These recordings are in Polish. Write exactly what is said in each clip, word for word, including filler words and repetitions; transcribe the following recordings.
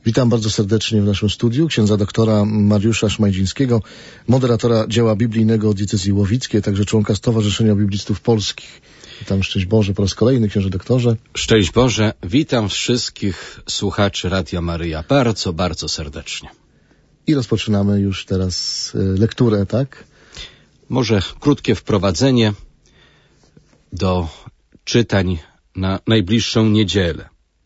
Witam bardzo serdecznie w naszym studiu księdza doktora Mariusza Szmajdzińskiego, moderatora dzieła biblijnego diecezji łowickiej, także członka Stowarzyszenia Biblistów Polskich. Witam, szczęść Boże po raz kolejny, księże doktorze. Szczęść Boże, witam wszystkich słuchaczy Radia Maryja bardzo, bardzo serdecznie. I rozpoczynamy już teraz lekturę, tak? Może krótkie wprowadzenie do czytań na najbliższą niedzielę.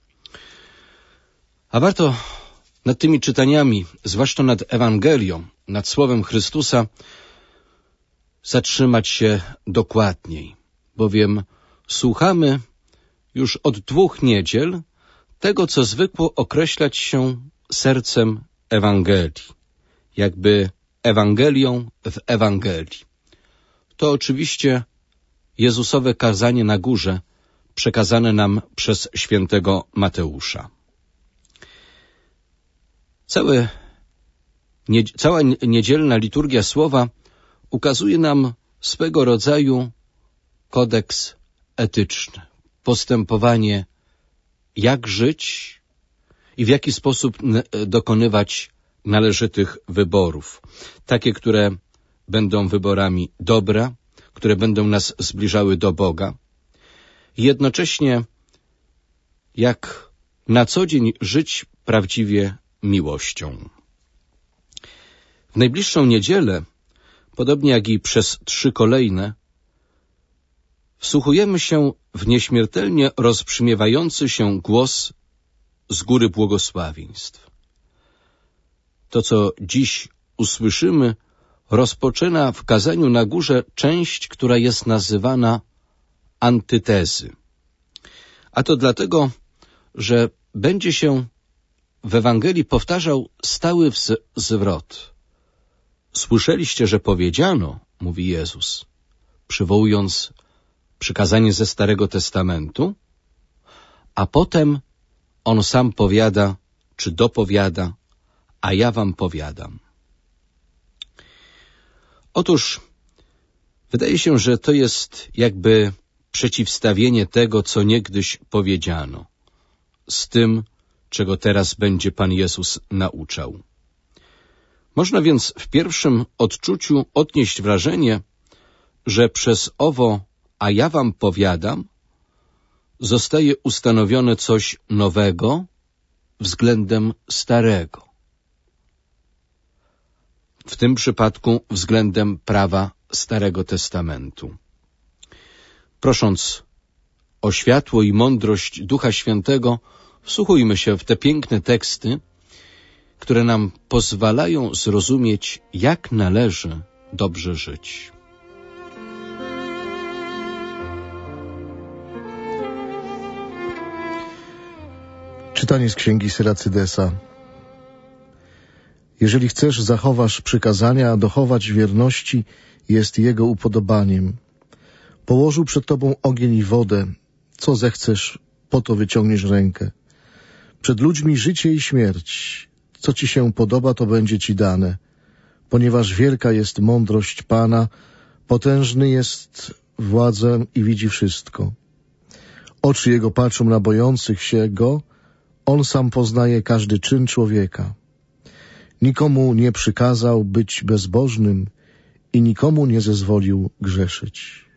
A warto nad tymi czytaniami, zwłaszcza nad Ewangelią, nad Słowem Chrystusa, zatrzymać się dokładniej, bowiem słuchamy już od dwóch niedziel tego, co zwykło określać się sercem Ewangelii, jakby Ewangelią w Ewangelii. To oczywiście Jezusowe kazanie na górze, przekazane nam przez świętego Mateusza. Całe, nie, cała niedzielna liturgia słowa ukazuje nam swego rodzaju kodeks etyczny, postępowanie, jak żyć i w jaki sposób dokonywać należytych wyborów. Takie, które będą wyborami dobra, które będą nas zbliżały do Boga. I jednocześnie jak na co dzień żyć prawdziwie miłością. W najbliższą niedzielę, podobnie jak i przez trzy kolejne, wsłuchujemy się w nieśmiertelnie rozbrzmiewający się głos z góry błogosławieństw. To, co dziś usłyszymy, rozpoczyna w kazaniu na górze część, która jest nazywana antytezy. A to dlatego, że będzie się w Ewangelii powtarzał stały wz- zwrot. Słyszeliście, że powiedziano, mówi Jezus, przywołując przykazanie ze Starego Testamentu, a potem On sam powiada, czy dopowiada, a ja wam powiadam. Otóż wydaje się, że to jest jakby przeciwstawienie tego, co niegdyś powiedziano, z tym, czego teraz będzie Pan Jezus nauczał. Można więc w pierwszym odczuciu odnieść wrażenie, że przez owo, a ja wam powiadam, zostaje ustanowione coś nowego względem starego. W tym przypadku względem prawa Starego Testamentu. Prosząc o światło i mądrość Ducha Świętego, wsłuchujmy się w te piękne teksty, które nam pozwalają zrozumieć, jak należy dobrze żyć. Czytanie z księgi Syracydesa. Jeżeli chcesz, zachowasz przykazania, a dochować wierności jest Jego upodobaniem. Położył przed tobą ogień i wodę. Co zechcesz, po to wyciągniesz rękę. Przed ludźmi życie i śmierć. Co ci się podoba, to będzie ci dane. Ponieważ wielka jest mądrość Pana, potężny jest władzę i widzi wszystko. Oczy Jego patrzą na bojących się Go, On sam poznaje każdy czyn człowieka. Nikomu nie przykazał być bezbożnym i nikomu nie zezwolił grzeszyć.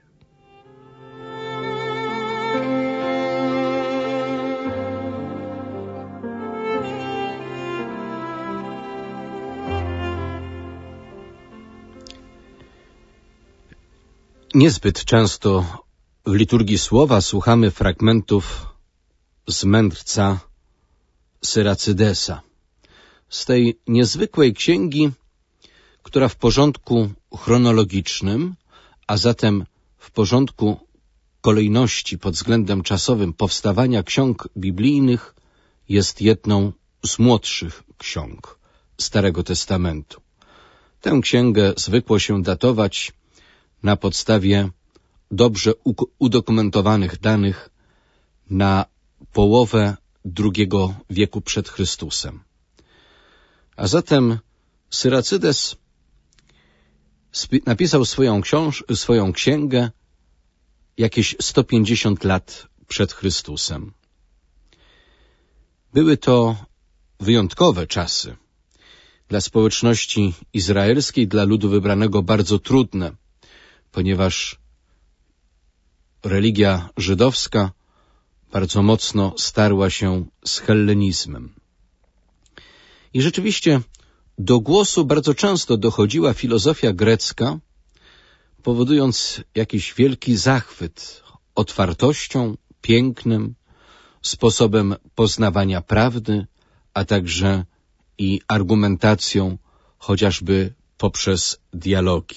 Niezbyt często w liturgii słowa słuchamy fragmentów z mędrca Syracydesa, z tej niezwykłej księgi, która w porządku chronologicznym, a zatem w porządku kolejności pod względem czasowym powstawania ksiąg biblijnych jest jedną z młodszych ksiąg Starego Testamentu. Tę księgę zwykło się datować na podstawie dobrze udokumentowanych danych na połowę drugiego wieku przed Chrystusem. A zatem Syracydes napisał swoją, książ swoją księgę jakieś sto pięćdziesiąt lat przed Chrystusem. Były to wyjątkowe czasy. Dla społeczności izraelskiej, dla ludu wybranego bardzo trudne, ponieważ religia żydowska bardzo mocno starła się z hellenizmem. I rzeczywiście do głosu bardzo często dochodziła filozofia grecka, powodując jakiś wielki zachwyt otwartością, pięknem, sposobem poznawania prawdy, a także i argumentacją, chociażby poprzez dialogi.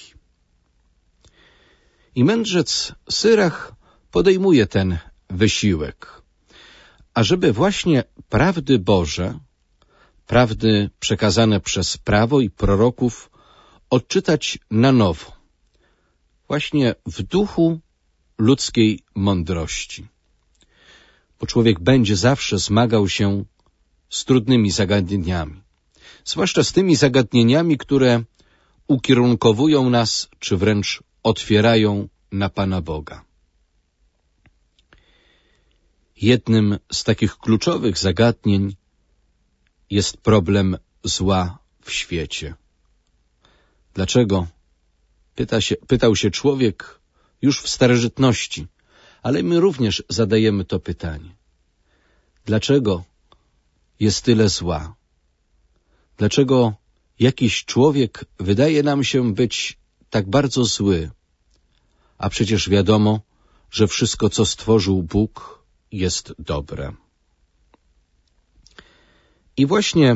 I mędrzec Syrach podejmuje ten wysiłek, ażeby właśnie prawdy Boże, prawdy przekazane przez prawo i proroków odczytać na nowo, właśnie w duchu ludzkiej mądrości. Bo człowiek będzie zawsze zmagał się z trudnymi zagadnieniami, zwłaszcza z tymi zagadnieniami, które ukierunkowują nas, czy wręcz otwierają na Pana Boga. Jednym z takich kluczowych zagadnień jest problem zła w świecie. Dlaczego? Pyta się, pytał się człowiek już w starożytności, ale my również zadajemy to pytanie. Dlaczego jest tyle zła? Dlaczego jakiś człowiek wydaje nam się być tak bardzo zły, a przecież wiadomo, że wszystko, co stworzył Bóg, jest dobre. I właśnie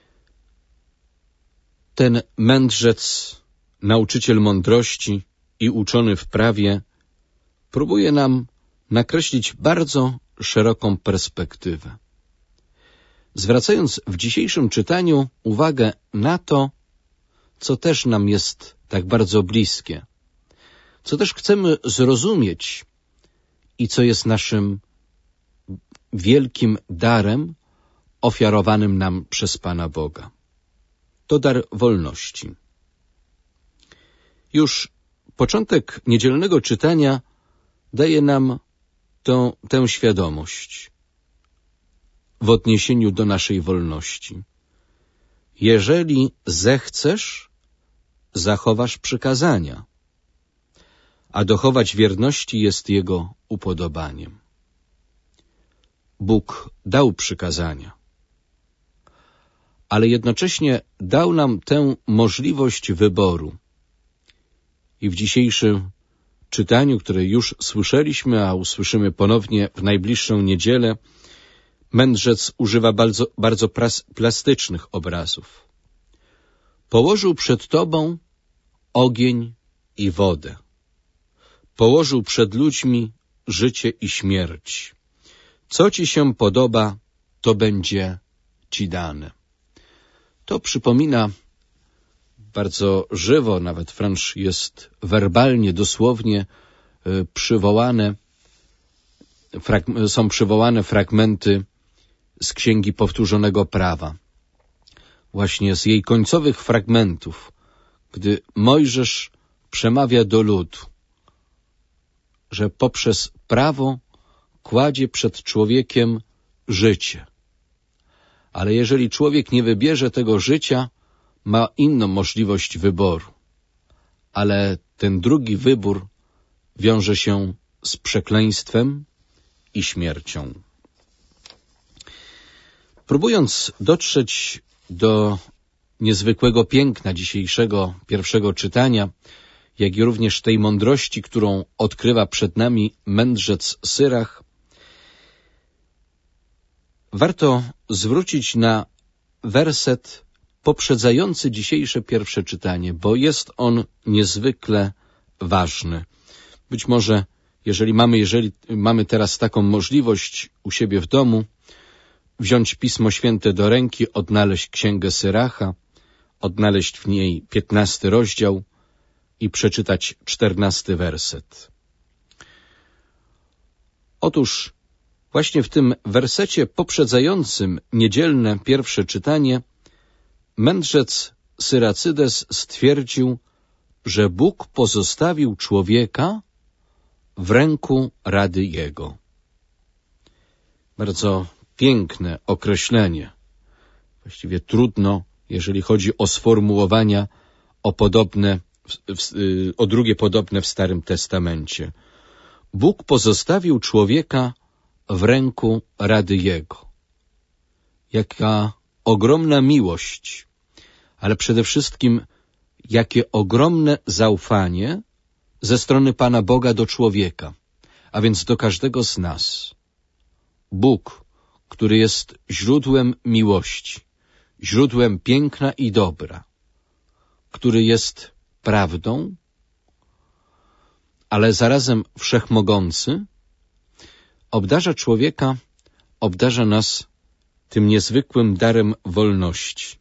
ten mędrzec, nauczyciel mądrości i uczony w prawie próbuje nam nakreślić bardzo szeroką perspektywę, zwracając w dzisiejszym czytaniu uwagę na to, co też nam jest tak bardzo bliskie, co też chcemy zrozumieć i co jest naszym wielkim darem ofiarowanym nam przez Pana Boga. To dar wolności. Już początek niedzielnego czytania daje nam tą, tę świadomość w odniesieniu do naszej wolności. Jeżeli zechcesz, zachowasz przykazania, a dochować wierności jest Jego upodobaniem. Bóg dał przykazania, ale jednocześnie dał nam tę możliwość wyboru. I w dzisiejszym czytaniu, które już słyszeliśmy, a usłyszymy ponownie w najbliższą niedzielę, mędrzec używa bardzo, bardzo pras, plastycznych obrazów. Położył przed Tobą ogień i wodę. Położył przed ludźmi życie i śmierć. Co Ci się podoba, to będzie Ci dane. To przypomina bardzo żywo, nawet wręcz jest werbalnie, dosłownie y, przywołane, frag- są przywołane fragmenty z Księgi Powtórzonego Prawa. Właśnie z jej końcowych fragmentów, gdy Mojżesz przemawia do ludu, że poprzez prawo kładzie przed człowiekiem życie. Ale jeżeli człowiek nie wybierze tego życia, ma inną możliwość wyboru. Ale ten drugi wybór wiąże się z przekleństwem i śmiercią. Próbując dotrzeć do niezwykłego piękna dzisiejszego pierwszego czytania, jak i również tej mądrości, którą odkrywa przed nami mędrzec Syrach, warto zwrócić na werset poprzedzający dzisiejsze pierwsze czytanie, bo jest on niezwykle ważny. Być może, jeżeli mamy, jeżeli mamy teraz taką możliwość u siebie w domu, wziąć Pismo Święte do ręki, odnaleźć Księgę Syracha, odnaleźć w niej piętnasty rozdział i przeczytać czternasty werset. Otóż właśnie w tym wersecie poprzedzającym niedzielne pierwsze czytanie mędrzec Syracydes stwierdził, że Bóg pozostawił człowieka w ręku rady Jego. Bardzo piękne określenie. właściwie trudno, jeżeli chodzi o sformułowania o podobne, o drugie podobne w Starym Testamencie. Bóg pozostawił człowieka w ręku rady Jego. Jaka ogromna miłość, ale przede wszystkim jakie ogromne zaufanie ze strony Pana Boga do człowieka, a więc do każdego z nas. Bóg, który jest źródłem miłości, źródłem piękna i dobra, który jest prawdą, ale zarazem wszechmogący, obdarza człowieka, obdarza nas tym niezwykłym darem wolności.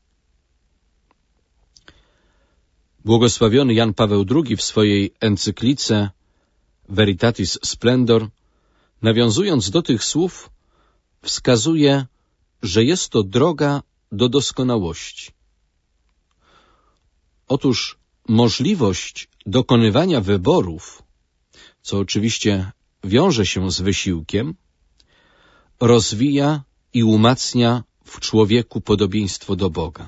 Błogosławiony Jan Paweł drugi w swojej encyklice Veritatis Splendor, nawiązując do tych słów, wskazuje, że jest to droga do doskonałości. Otóż możliwość dokonywania wyborów, co oczywiście wiąże się z wysiłkiem, rozwija i umacnia w człowieku podobieństwo do Boga.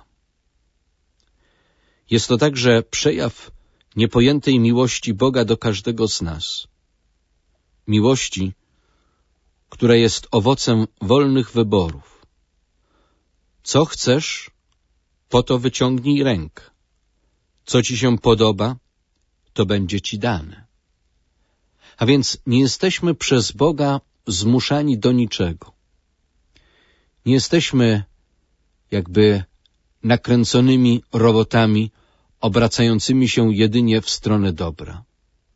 Jest to także przejaw niepojętej miłości Boga do każdego z nas. Miłości, która jest owocem wolnych wyborów. Co chcesz, po to wyciągnij rękę. Co ci się podoba, to będzie ci dane. A więc nie jesteśmy przez Boga zmuszani do niczego. Nie jesteśmy jakby nakręconymi robotami obracającymi się jedynie w stronę dobra.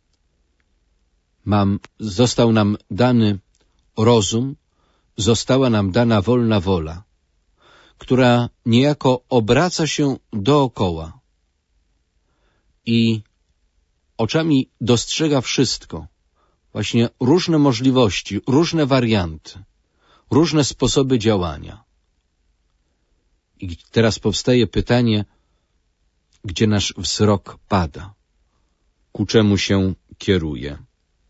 Mam, został nam dany rozum, została nam dana wolna wola, która niejako obraca się dookoła i oczami dostrzega wszystko, właśnie różne możliwości, różne warianty, różne sposoby działania. I teraz powstaje pytanie, gdzie nasz wzrok pada, ku czemu się kieruje.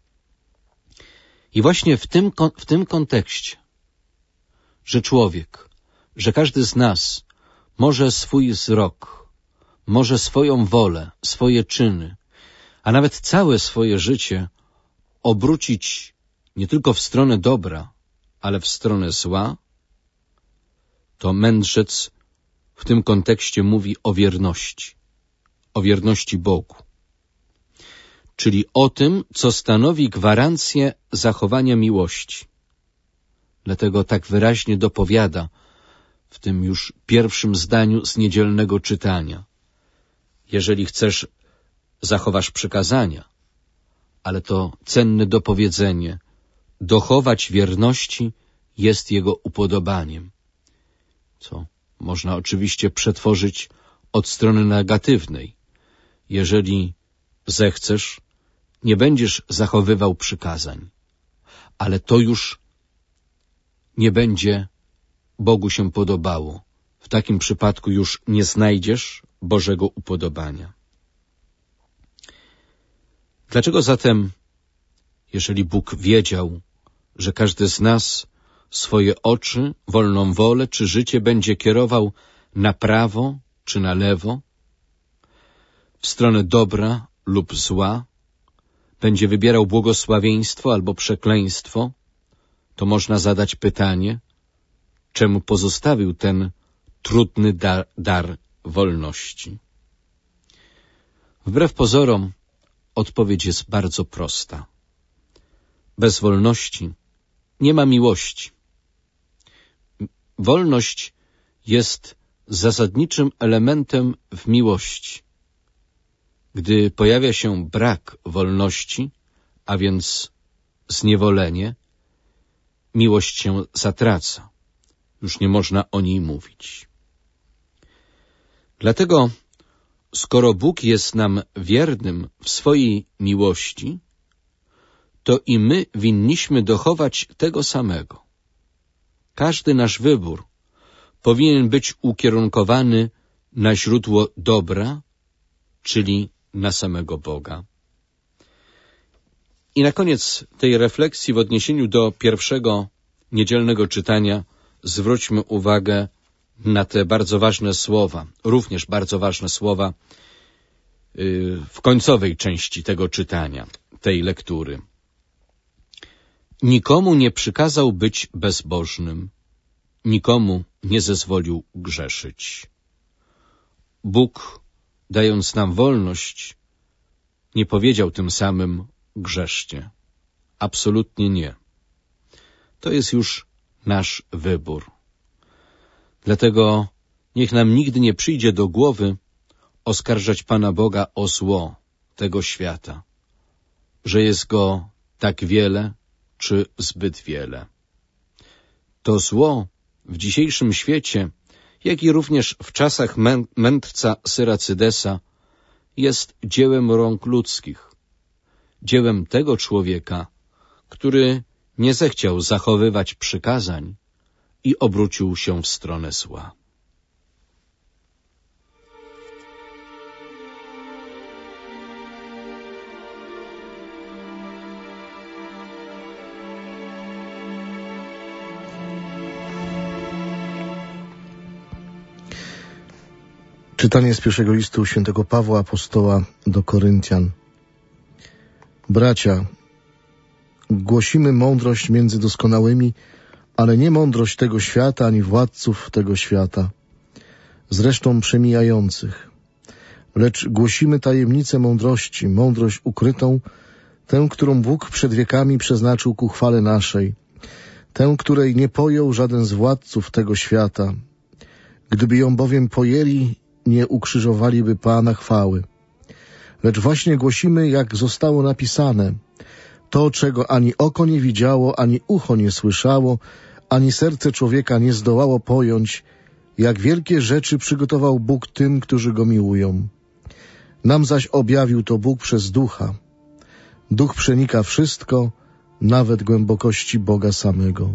I właśnie w tym, w tym kontekście, że człowiek, że każdy z nas może swój wzrok, może swoją wolę, swoje czyny, a nawet całe swoje życie obrócić nie tylko w stronę dobra, ale w stronę zła, to mędrzec w tym kontekście mówi o wierności, o wierności Bogu, czyli o tym, co stanowi gwarancję zachowania miłości. Dlatego tak wyraźnie dopowiada w tym już pierwszym zdaniu z niedzielnego czytania. Jeżeli chcesz, zachowasz przykazania, ale to cenne dopowiedzenie, dochować wierności jest Jego upodobaniem, co można oczywiście przetworzyć od strony negatywnej. Jeżeli zechcesz, nie będziesz zachowywał przykazań, ale to już nie będzie Bogu się podobało. W takim przypadku już nie znajdziesz Bożego upodobania. Dlaczego zatem, jeżeli Bóg wiedział, że każdy z nas swoje oczy, wolną wolę czy życie będzie kierował na prawo czy na lewo, w stronę dobra lub zła, będzie wybierał błogosławieństwo albo przekleństwo, to można zadać pytanie, czemu pozostawił ten trudny dar, dar wolności. Wbrew pozorom odpowiedź jest bardzo prosta. Bez wolności nie ma miłości. Wolność jest zasadniczym elementem w miłości. Gdy pojawia się brak wolności, a więc zniewolenie, miłość się zatraca. Już nie można o niej mówić. Dlatego, skoro Bóg jest nam wiernym w swojej miłości, to i my winniśmy dochować tego samego. Każdy nasz wybór powinien być ukierunkowany na źródło dobra, czyli na samego Boga. I na koniec tej refleksji w odniesieniu do pierwszego niedzielnego czytania zwróćmy uwagę na te bardzo ważne słowa, również bardzo ważne słowa w końcowej części tego czytania, tej lektury. Nikomu nie przykazał być bezbożnym, nikomu nie zezwolił grzeszyć. Bóg, dając nam wolność, nie powiedział tym samym grzeszcie. Absolutnie nie. To jest już nasz wybór. Dlatego niech nam nigdy nie przyjdzie do głowy oskarżać Pana Boga o zło tego świata, że jest go tak wiele czy zbyt wiele. To zło w dzisiejszym świecie, jak i również w czasach mę mędrca Syracydesa, jest dziełem rąk ludzkich, dziełem tego człowieka, który nie zechciał zachowywać przykazań i obrócił się w stronę zła. Czytanie z pierwszego listu świętego Pawła Apostoła do Koryntian. Bracia, głosimy mądrość między doskonałymi, ale nie mądrość tego świata, ani władców tego świata, zresztą przemijających. Lecz głosimy tajemnicę mądrości, mądrość ukrytą, tę, którą Bóg przed wiekami przeznaczył ku chwale naszej, tę, której nie pojął żaden z władców tego świata. Gdyby ją bowiem pojęli, nie ukrzyżowaliby Pana chwały. Lecz właśnie głosimy, jak zostało napisane, to, czego ani oko nie widziało, ani ucho nie słyszało, ani serce człowieka nie zdołało pojąć, jak wielkie rzeczy przygotował Bóg tym, którzy Go miłują. Nam zaś objawił to Bóg przez Ducha. Duch przenika wszystko, nawet głębokości Boga samego.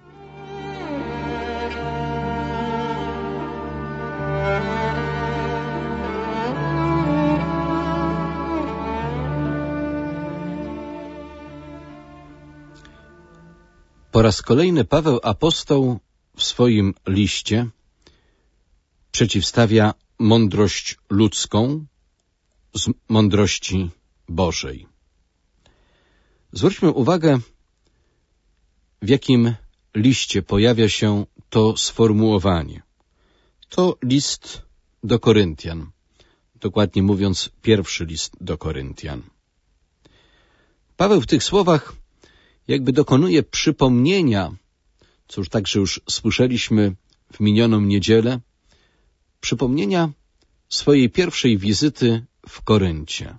Po raz kolejny Paweł apostoł w swoim liście przeciwstawia mądrość ludzką z mądrości Bożej. Zwróćmy uwagę, w jakim liście pojawia się to sformułowanie. To list do Koryntian, dokładnie mówiąc pierwszy list do Koryntian. Paweł w tych słowach jakby dokonuje przypomnienia, co już także już słyszeliśmy w minioną niedzielę, przypomnienia swojej pierwszej wizyty w Koryncie.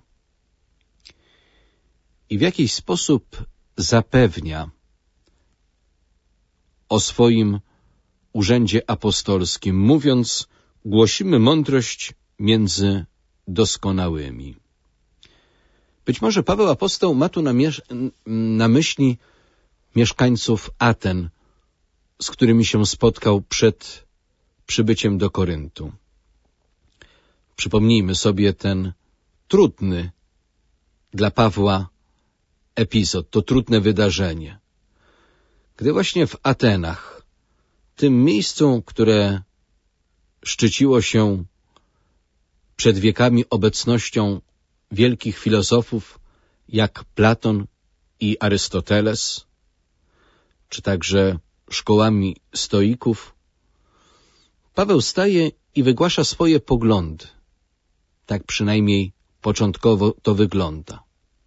I w jakiś sposób zapewnia o swoim urzędzie apostolskim, mówiąc, głosimy mądrość między doskonałymi. Być może Paweł apostoł ma tu na, na myśli mieszkańców Aten, z którymi się spotkał przed przybyciem do Koryntu. Przypomnijmy sobie ten trudny dla Pawła epizod, to trudne wydarzenie. Gdy właśnie w Atenach, tym miejscu, które szczyciło się przed wiekami obecnością wielkich filozofów jak Platon i Arystoteles, czy także szkołami stoików, Paweł staje i wygłasza swoje poglądy. Tak przynajmniej początkowo to wygląda.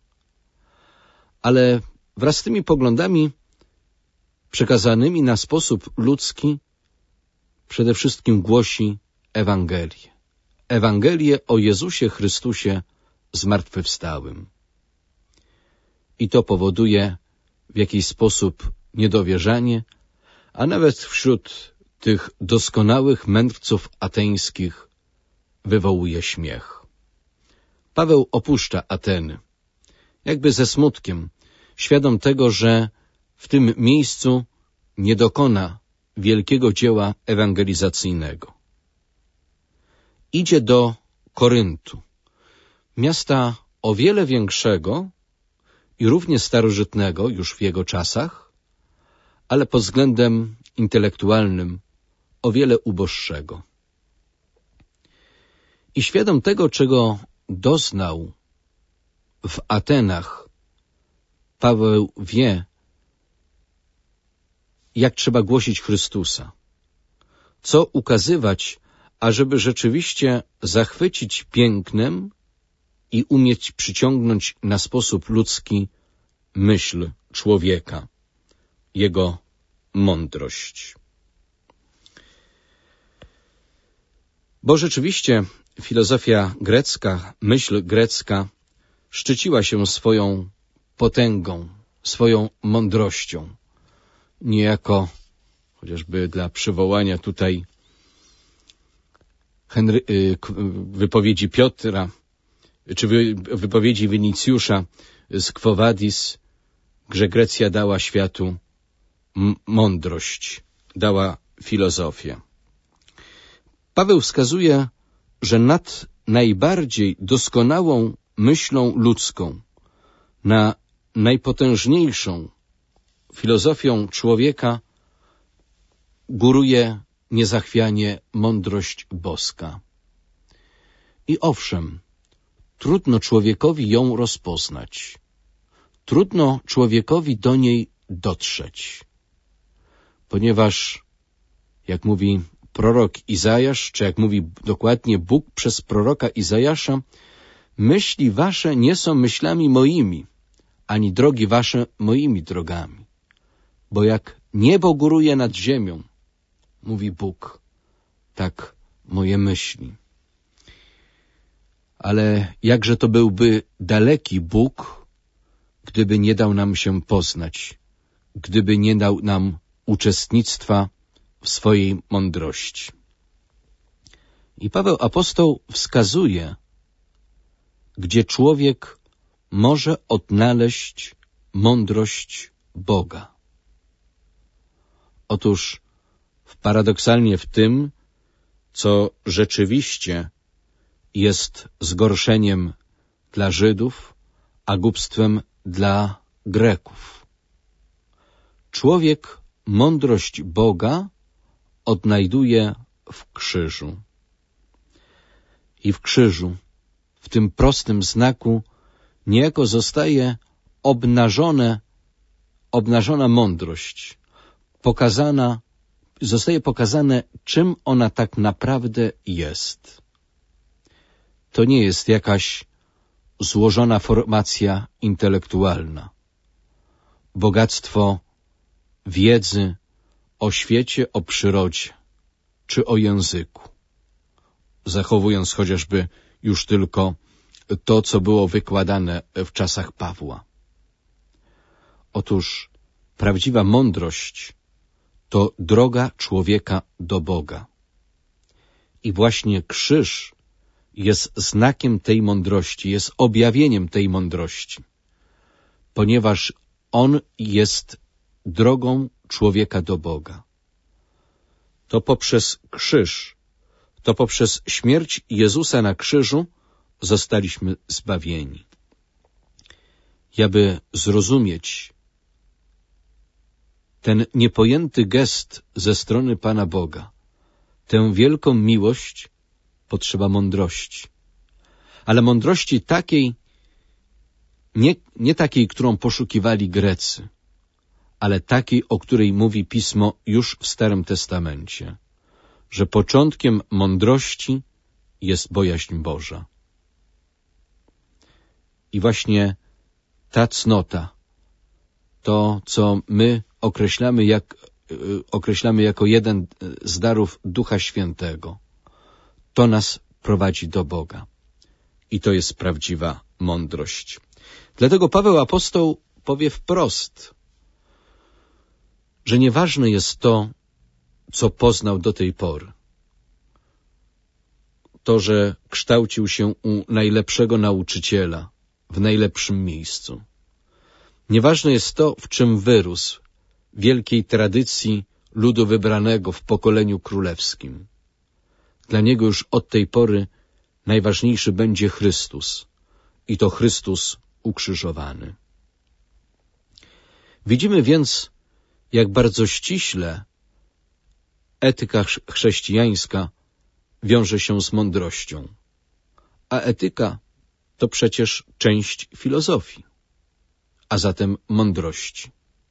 Ale wraz z tymi poglądami przekazanymi na sposób ludzki przede wszystkim głosi Ewangelię. Ewangelię o Jezusie Chrystusie zmartwychwstałym. I to powoduje w jakiś sposób niedowierzanie, a nawet wśród tych doskonałych mędrców ateńskich wywołuje śmiech. Paweł opuszcza Ateny, jakby ze smutkiem, świadom tego, że w tym miejscu nie dokona wielkiego dzieła ewangelizacyjnego. Idzie do Koryntu, miasta o wiele większego i równie starożytnego już w jego czasach, ale pod względem intelektualnym o wiele uboższego. I świadom tego, czego doznał w Atenach, Paweł wie, jak trzeba głosić Chrystusa, co ukazywać, ażeby rzeczywiście zachwycić pięknem i umieć przyciągnąć na sposób ludzki myśl człowieka, jego mądrość. Bo rzeczywiście filozofia grecka, myśl grecka szczyciła się swoją potęgą, swoją mądrością. Niejako, chociażby dla przywołania tutaj Henry, wypowiedzi Piotra, czy wypowiedzi Winicjusza z Quo Vadis, że Grecja dała światu mądrość, dała filozofię. Paweł wskazuje, że nad najbardziej doskonałą myślą ludzką, na najpotężniejszą filozofią człowieka góruje niezachwianie mądrość boska. I owszem, trudno człowiekowi ją rozpoznać. Trudno człowiekowi do niej dotrzeć. Ponieważ, jak mówi prorok Izajasz, czy jak mówi dokładnie Bóg przez proroka Izajasza, myśli wasze nie są myślami moimi, ani drogi wasze moimi drogami. Bo jak niebo góruje nad ziemią, mówi Bóg, tak moje myśli. Ale jakże to byłby daleki Bóg, gdyby nie dał nam się poznać, gdyby nie dał nam uczestnictwa w swojej mądrości. I Paweł apostoł wskazuje, gdzie człowiek może odnaleźć mądrość Boga. Otóż paradoksalnie w tym, co rzeczywiście jest zgorszeniem dla Żydów, a głupstwem dla Greków. Człowiek mądrość Boga odnajduje w krzyżu. I w krzyżu, w tym prostym znaku, niejako zostaje obnażone, obnażona mądrość, pokazana, zostaje pokazane, czym ona tak naprawdę jest. To nie jest jakaś złożona formacja intelektualna, bogactwo wiedzy o świecie, o przyrodzie, czy o języku, zachowując chociażby już tylko to, co było wykładane w czasach Pawła. Otóż prawdziwa mądrość to droga człowieka do Boga. I właśnie krzyż jest znakiem tej mądrości, jest objawieniem tej mądrości, ponieważ on jest drogą człowieka do Boga. To poprzez krzyż, to poprzez śmierć Jezusa na krzyżu zostaliśmy zbawieni. I aby zrozumieć ten niepojęty gest ze strony Pana Boga, tę wielką miłość, potrzeba mądrości. Ale mądrości takiej, nie, nie takiej, którą poszukiwali Grecy, ale takiej, o której mówi Pismo już w Starym Testamencie, że początkiem mądrości jest bojaźń Boża. I właśnie ta cnota, to, co my określamy, jak, określamy jako jeden z darów Ducha Świętego, to nas prowadzi do Boga. I to jest prawdziwa mądrość. Dlatego Paweł apostoł powie wprost, że nieważne jest to, co poznał do tej pory. To, że kształcił się u najlepszego nauczyciela, w najlepszym miejscu. Nieważne jest to, w czym wyrósł, wielkiej tradycji ludu wybranego w pokoleniu królewskim. Dla niego już od tej pory najważniejszy będzie Chrystus i to Chrystus ukrzyżowany. Widzimy więc, jak bardzo ściśle etyka chrześcijańska wiąże się z mądrością, a etyka to przecież część filozofii, a zatem mądrości.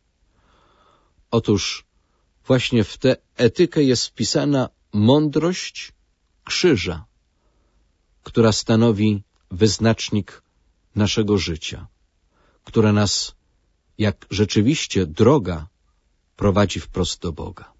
Otóż właśnie w tę etykę jest wpisana mądrość krzyża, która stanowi wyznacznik naszego życia, która nas, jak rzeczywiście droga, prowadzi wprost do Boga.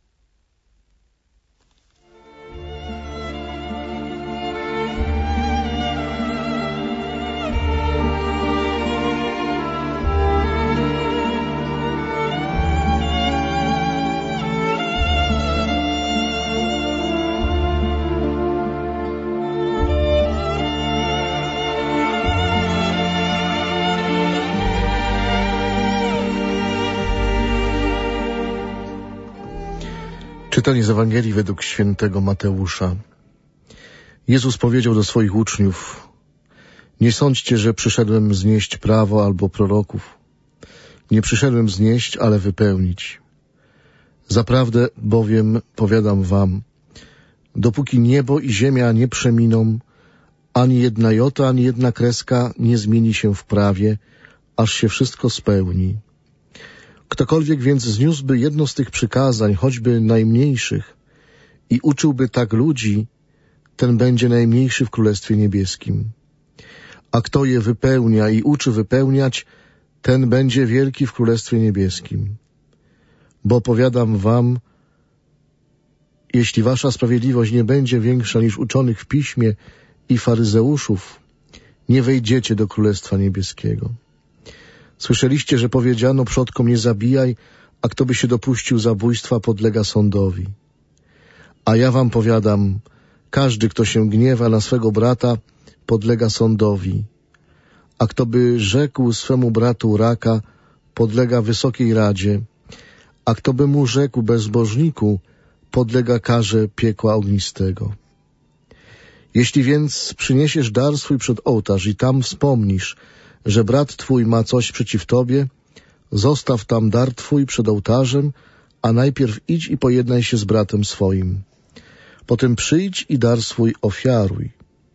Czytanie z Ewangelii według świętego Mateusza. Jezus powiedział do swoich uczniów: nie sądźcie, że przyszedłem znieść prawo albo proroków. Nie przyszedłem znieść, ale wypełnić. Zaprawdę bowiem powiadam wam, dopóki niebo i ziemia nie przeminą, ani jedna jota, ani jedna kreska nie zmieni się w prawie, aż się wszystko spełni. Ktokolwiek więc zniósłby jedno z tych przykazań, choćby najmniejszych, i uczyłby tak ludzi, ten będzie najmniejszy w Królestwie Niebieskim. A kto je wypełnia i uczy wypełniać, ten będzie wielki w Królestwie Niebieskim. Bo powiadam wam, jeśli wasza sprawiedliwość nie będzie większa niż uczonych w piśmie i faryzeuszów, nie wejdziecie do Królestwa Niebieskiego. Słyszeliście, że powiedziano przodkom: nie zabijaj, a kto by się dopuścił zabójstwa, podlega sądowi. A ja wam powiadam, każdy, kto się gniewa na swego brata, podlega sądowi. A kto by rzekł swemu bratu raka, podlega wysokiej radzie. A kto by mu rzekł bezbożniku, podlega karze piekła ognistego. Jeśli więc przyniesiesz dar swój przed ołtarz i tam wspomnisz, że brat twój ma coś przeciw tobie, zostaw tam dar twój przed ołtarzem, a najpierw idź i pojednaj się z bratem swoim. Potem przyjdź i dar swój ofiaruj.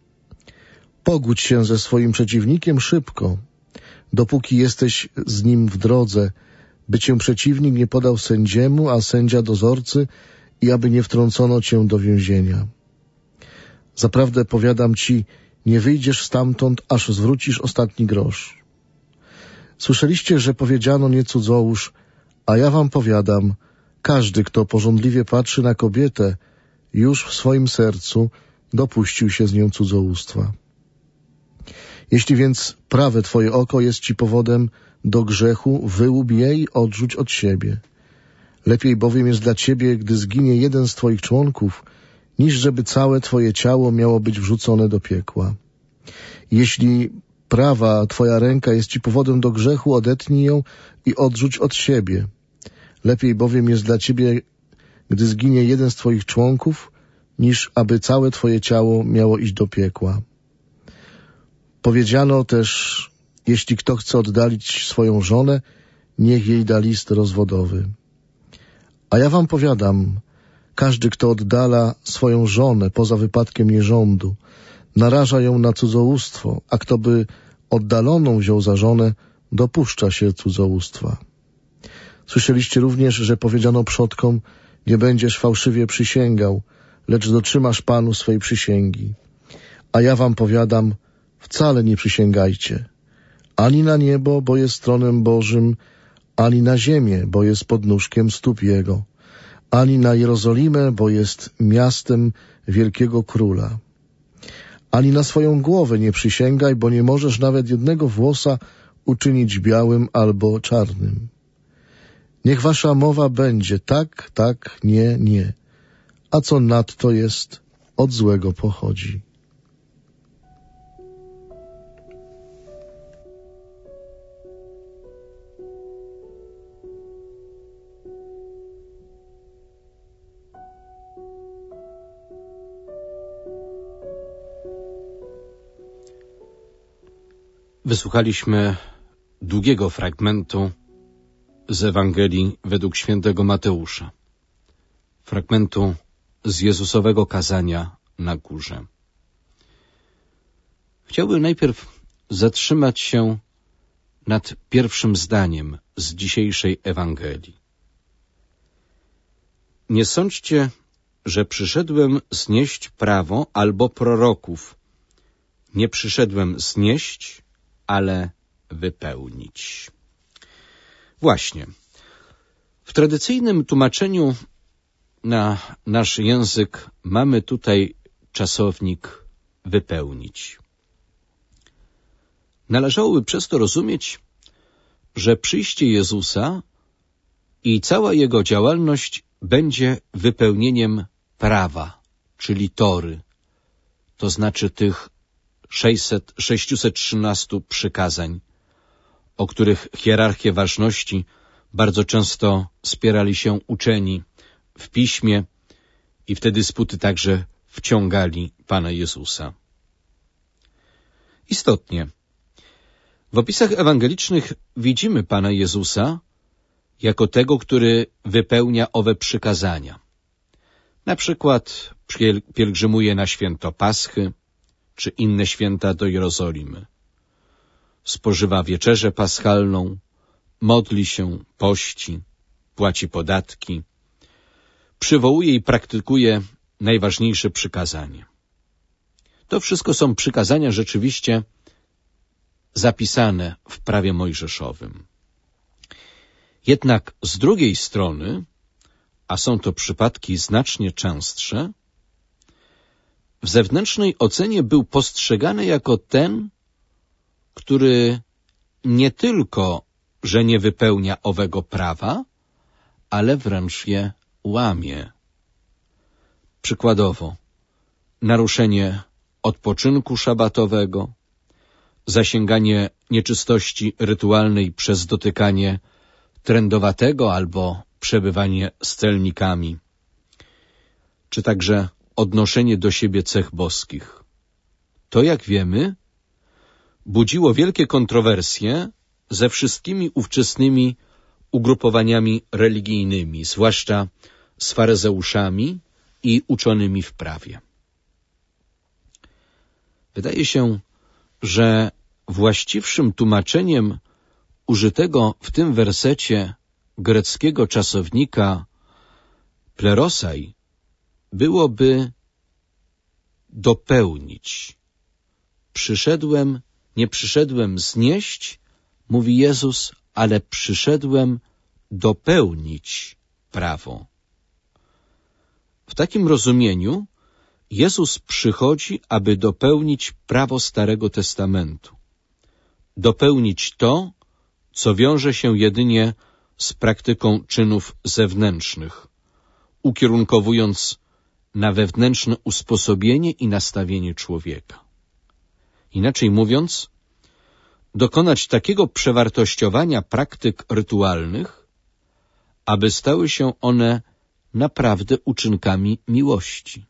Pogódź się ze swoim przeciwnikiem szybko, dopóki jesteś z nim w drodze, by cię przeciwnik nie podał sędziemu, a sędzia dozorcy, i aby nie wtrącono cię do więzienia. Zaprawdę powiadam ci, nie wyjdziesz stamtąd, aż zwrócisz ostatni grosz. Słyszeliście, że powiedziano: nie cudzołóż, a ja wam powiadam, każdy, kto pożądliwie patrzy na kobietę, już w swoim sercu dopuścił się z nią cudzołóstwa. Jeśli więc prawe twoje oko jest ci powodem do grzechu, wyłób je i odrzuć od siebie. Lepiej bowiem jest dla ciebie, gdy zginie jeden z twoich członków, niż żeby całe twoje ciało miało być wrzucone do piekła. Jeśli prawa twoja ręka jest ci powodem do grzechu, odetnij ją i odrzuć od siebie. Lepiej bowiem jest dla ciebie, gdy zginie jeden z twoich członków, niż aby całe twoje ciało miało iść do piekła. Powiedziano też: jeśli kto chce oddalić swoją żonę, niech jej da list rozwodowy. A ja wam powiadam, każdy, kto oddala swoją żonę poza wypadkiem nierządu, naraża ją na cudzołóstwo, a kto by oddaloną wziął za żonę, dopuszcza się cudzołóstwa. Słyszeliście również, że powiedziano przodkom: nie będziesz fałszywie przysięgał, lecz dotrzymasz Panu swej przysięgi. A ja wam powiadam, wcale nie przysięgajcie, ani na niebo, bo jest tronem Bożym, ani na ziemię, bo jest podnóżkiem stóp Jego, ani na Jerozolimę, bo jest miastem wielkiego króla. Ani na swoją głowę nie przysięgaj, bo nie możesz nawet jednego włosa uczynić białym albo czarnym. Niech wasza mowa będzie tak, tak, nie, nie, a co nadto jest, od złego pochodzi. Wysłuchaliśmy długiego fragmentu z Ewangelii według świętego Mateusza. fragmentu z Jezusowego kazania na górze. Chciałbym najpierw zatrzymać się nad pierwszym zdaniem z dzisiejszej Ewangelii. Nie sądźcie, że przyszedłem znieść prawo albo proroków. Nie przyszedłem znieść, ale wypełnić. Właśnie. W tradycyjnym tłumaczeniu na nasz język mamy tutaj czasownik wypełnić. Należałoby przez to rozumieć, że przyjście Jezusa i cała Jego działalność będzie wypełnieniem prawa, czyli Tory, to znaczy tych sześćset trzynastu przykazań, o których hierarchię ważności bardzo często spierali się uczeni w piśmie i w te dysputy także wciągali Pana Jezusa. Istotnie, w opisach ewangelicznych widzimy Pana Jezusa jako tego, który wypełnia owe przykazania. Na przykład pielgrzymuje na święto Paschy czy inne święta do Jerozolimy. Spożywa wieczerzę paschalną, modli się, pości, płaci podatki, przywołuje i praktykuje najważniejsze przykazanie. To wszystko są przykazania rzeczywiście zapisane w prawie mojżeszowym. Jednak z drugiej strony, a są to przypadki znacznie częstsze, w zewnętrznej ocenie był postrzegany jako ten, który nie tylko, że nie wypełnia owego prawa, ale wręcz je łamie. Przykładowo, naruszenie odpoczynku szabatowego, zasięganie nieczystości rytualnej przez dotykanie trędowatego albo przebywanie z celnikami, czy także odnoszenie do siebie cech boskich. To, jak wiemy, budziło wielkie kontrowersje ze wszystkimi ówczesnymi ugrupowaniami religijnymi, zwłaszcza z faryzeuszami i uczonymi w prawie. Wydaje się, że właściwszym tłumaczeniem użytego w tym wersecie greckiego czasownika plerosai byłoby dopełnić. Przyszedłem, nie przyszedłem znieść, mówi Jezus, ale przyszedłem dopełnić prawo. W takim rozumieniu Jezus przychodzi, aby dopełnić prawo Starego Testamentu. Dopełnić to, co wiąże się jedynie z praktyką czynów zewnętrznych, ukierunkowując na wewnętrzne usposobienie i nastawienie człowieka. Inaczej mówiąc, dokonać takiego przewartościowania praktyk rytualnych, aby stały się one naprawdę uczynkami miłości.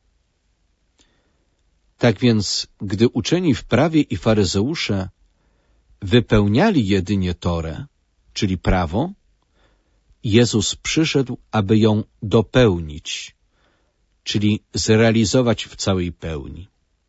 Tak więc, gdy uczeni w prawie i faryzeusze wypełniali jedynie Torę, czyli prawo, Jezus przyszedł, aby ją dopełnić, czyli zrealizować w całej pełni.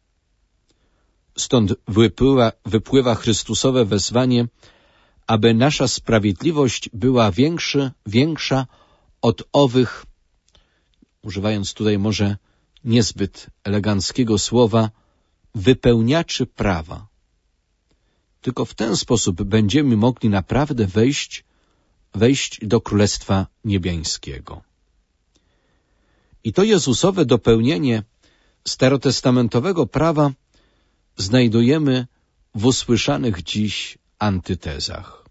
Stąd wypływa, wypływa Chrystusowe wezwanie, aby nasza sprawiedliwość była większy, większa od owych, używając tutaj może niezbyt eleganckiego słowa, wypełniaczy prawa. Tylko w ten sposób będziemy mogli naprawdę wejść, wejść do Królestwa Niebiańskiego. I to Jezusowe dopełnienie starotestamentowego prawa znajdujemy w usłyszanych dziś antytezach.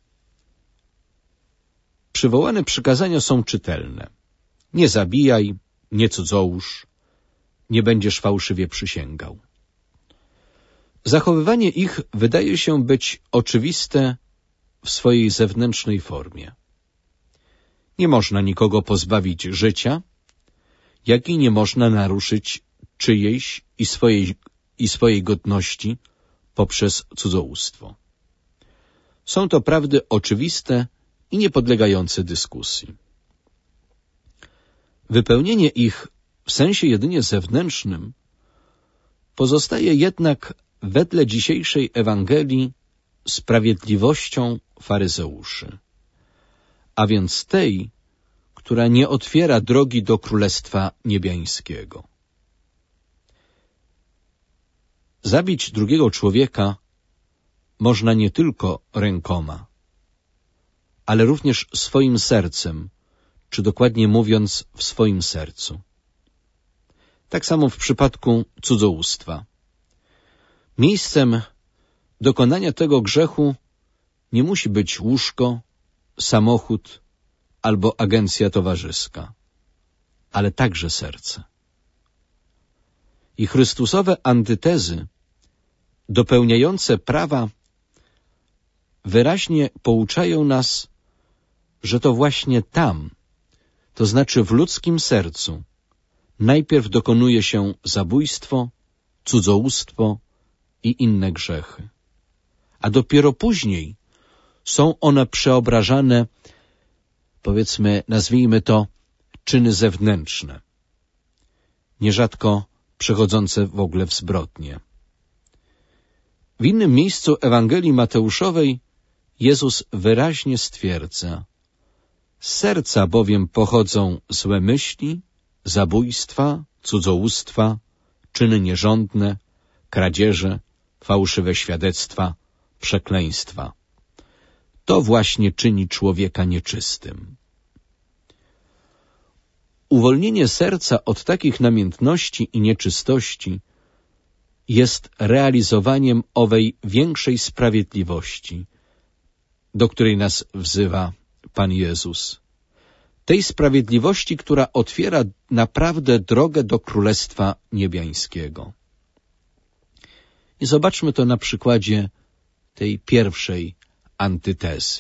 Przywołane przykazania są czytelne. Nie zabijaj, nie cudzołóż, nie będziesz fałszywie przysięgał. Zachowywanie ich wydaje się być oczywiste w swojej zewnętrznej formie. Nie można nikogo pozbawić życia, jak i nie można naruszyć czyjejś i swojej, i swojej godności poprzez cudzołóstwo. Są to prawdy oczywiste i niepodlegające dyskusji. Wypełnienie ich w sensie jedynie zewnętrznym pozostaje jednak wedle dzisiejszej Ewangelii sprawiedliwością faryzeuszy, a więc tej, która nie otwiera drogi do Królestwa Niebiańskiego. Zabić drugiego człowieka można nie tylko rękoma, ale również swoim sercem, czy dokładnie mówiąc w swoim sercu. Tak samo w przypadku cudzołóstwa. Miejscem dokonania tego grzechu nie musi być łóżko, samochód albo agencja towarzyska, ale także serce. I chrystusowe antytezy dopełniające prawa wyraźnie pouczają nas, że to właśnie tam, to znaczy w ludzkim sercu, najpierw dokonuje się zabójstwo, cudzołóstwo i inne grzechy, a dopiero później są one przeobrażane, powiedzmy, nazwijmy to, czyny zewnętrzne, nierzadko przechodzące w ogóle w zbrodnie. W innym miejscu Ewangelii Mateuszowej Jezus wyraźnie stwierdza: z serca bowiem pochodzą złe myśli, zabójstwa, cudzołóstwa, czyny nierządne, kradzieże, fałszywe świadectwa, przekleństwa. To właśnie czyni człowieka nieczystym. Uwolnienie serca od takich namiętności i nieczystości jest realizowaniem owej większej sprawiedliwości, do której nas wzywa Pan Jezus. Tej sprawiedliwości, która otwiera naprawdę drogę do Królestwa Niebiańskiego. I zobaczmy to na przykładzie tej pierwszej antytezy.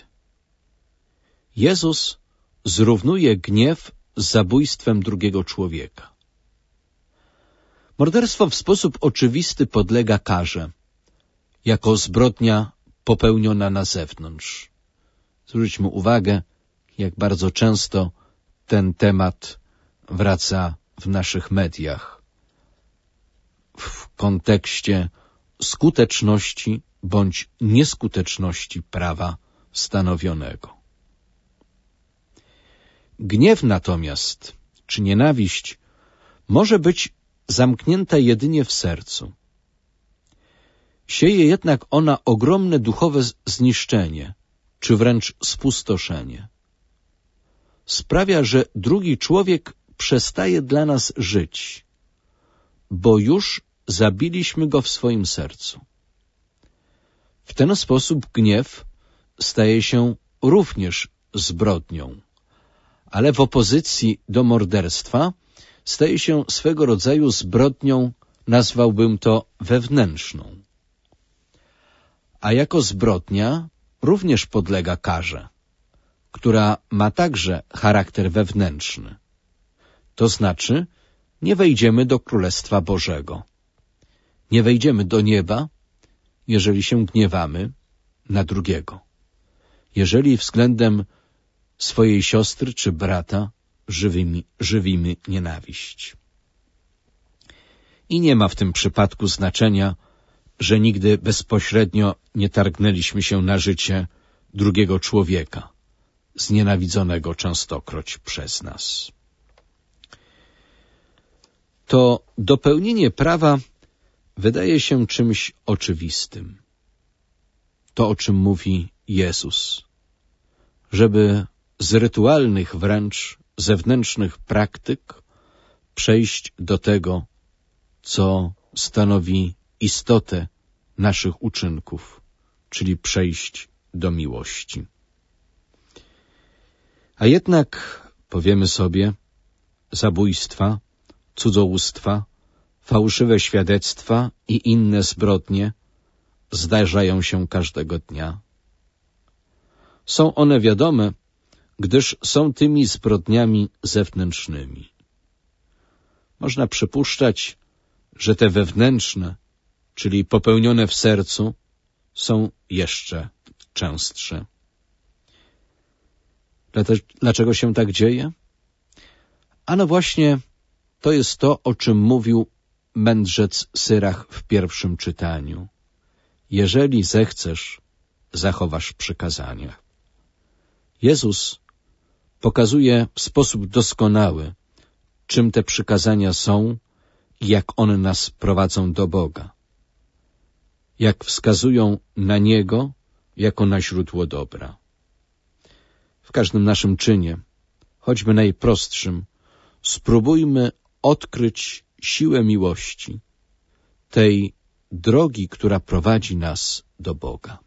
Jezus zrównuje gniew z zabójstwem drugiego człowieka. Morderstwo w sposób oczywisty podlega karze, jako zbrodnia popełniona na zewnątrz. Zwróćmy uwagę, jak bardzo często ten temat wraca w naszych mediach w kontekście skuteczności bądź nieskuteczności prawa stanowionego. Gniew natomiast, czy nienawiść, może być zamknięta jedynie w sercu. Sieje jednak ona ogromne duchowe zniszczenie, czy wręcz spustoszenie. Sprawia, że drugi człowiek przestaje dla nas żyć, bo już zabiliśmy go w swoim sercu. W ten sposób gniew staje się również zbrodnią, ale w opozycji do morderstwa staje się swego rodzaju zbrodnią, nazwałbym to wewnętrzną. A jako zbrodnia również podlega karze, która ma także charakter wewnętrzny. To znaczy, nie wejdziemy do Królestwa Bożego. Nie wejdziemy do nieba, jeżeli się gniewamy na drugiego. Jeżeli względem swojej siostry czy brata żywimy, żywimy nienawiść. I nie ma w tym przypadku znaczenia, że nigdy bezpośrednio nie targnęliśmy się na życie drugiego człowieka, znienawidzonego częstokroć przez nas. To dopełnienie prawa wydaje się czymś oczywistym. To, o czym mówi Jezus, żeby z rytualnych wręcz zewnętrznych praktyk przejść do tego, co stanowi istotę naszych uczynków, czyli przejść do miłości. A jednak, powiemy sobie, zabójstwa, cudzołóstwa, fałszywe świadectwa i inne zbrodnie zdarzają się każdego dnia. Są one wiadome, gdyż są tymi zbrodniami zewnętrznymi. Można przypuszczać, że te wewnętrzne, czyli popełnione w sercu, są jeszcze częstsze. Dlaczego się tak dzieje? A no właśnie, to jest to, o czym mówił mędrzec Syrach w pierwszym czytaniu. Jeżeli zechcesz, zachowasz przykazania. Jezus pokazuje w sposób doskonały, czym te przykazania są i jak one nas prowadzą do Boga. Jak wskazują na Niego jako na źródło dobra. W każdym naszym czynie, choćby najprostszym, spróbujmy odkryć siłę miłości, tej drogi, która prowadzi nas do Boga.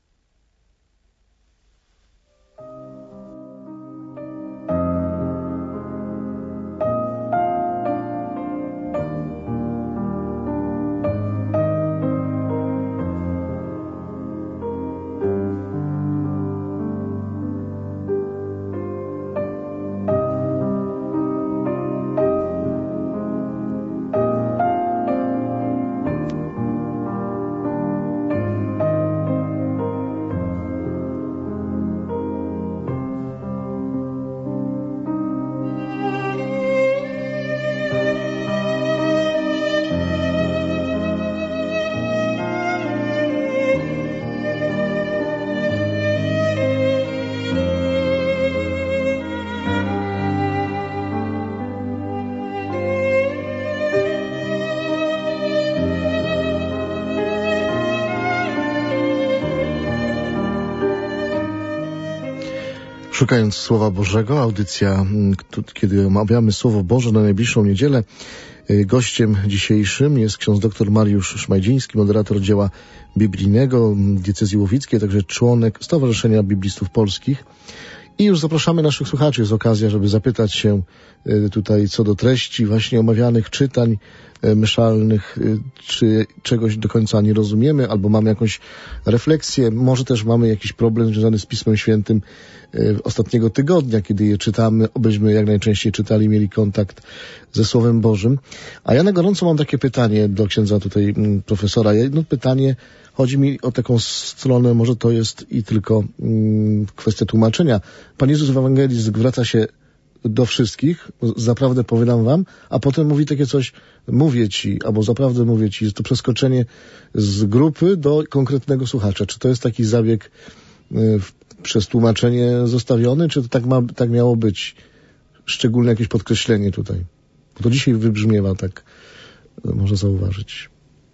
Szukając Słowa Bożego, audycja, kiedy omawiamy Słowo Boże na najbliższą niedzielę. Gościem dzisiejszym jest ksiądz dr Mariusz Szmajdziński, moderator dzieła biblijnego diecezji łowickiej, także członek Stowarzyszenia Biblistów Polskich. I już zapraszamy naszych słuchaczy, jest okazja, żeby zapytać się tutaj co do treści właśnie omawianych czytań myszalnych, czy czegoś do końca nie rozumiemy, albo mamy jakąś refleksję, może też mamy jakiś problem związany z Pismem Świętym ostatniego tygodnia, kiedy je czytamy, obyśmy jak najczęściej czytali, mieli kontakt ze Słowem Bożym. A ja na gorąco mam takie pytanie do księdza tutaj profesora. Jedno pytanie, chodzi mi o taką stronę, może to jest i tylko mm, kwestia tłumaczenia. Pan Jezus w Ewangelii zwraca się do wszystkich, zaprawdę powiadam wam, a potem mówi takie coś, mówię ci, albo zaprawdę mówię ci. Jest to przeskoczenie z grupy do konkretnego słuchacza. Czy to jest taki zabieg y, przez tłumaczenie zostawiony, czy to tak, ma, tak miało być? Szczególne jakieś podkreślenie tutaj. Bo to dzisiaj wybrzmiewa, tak można zauważyć.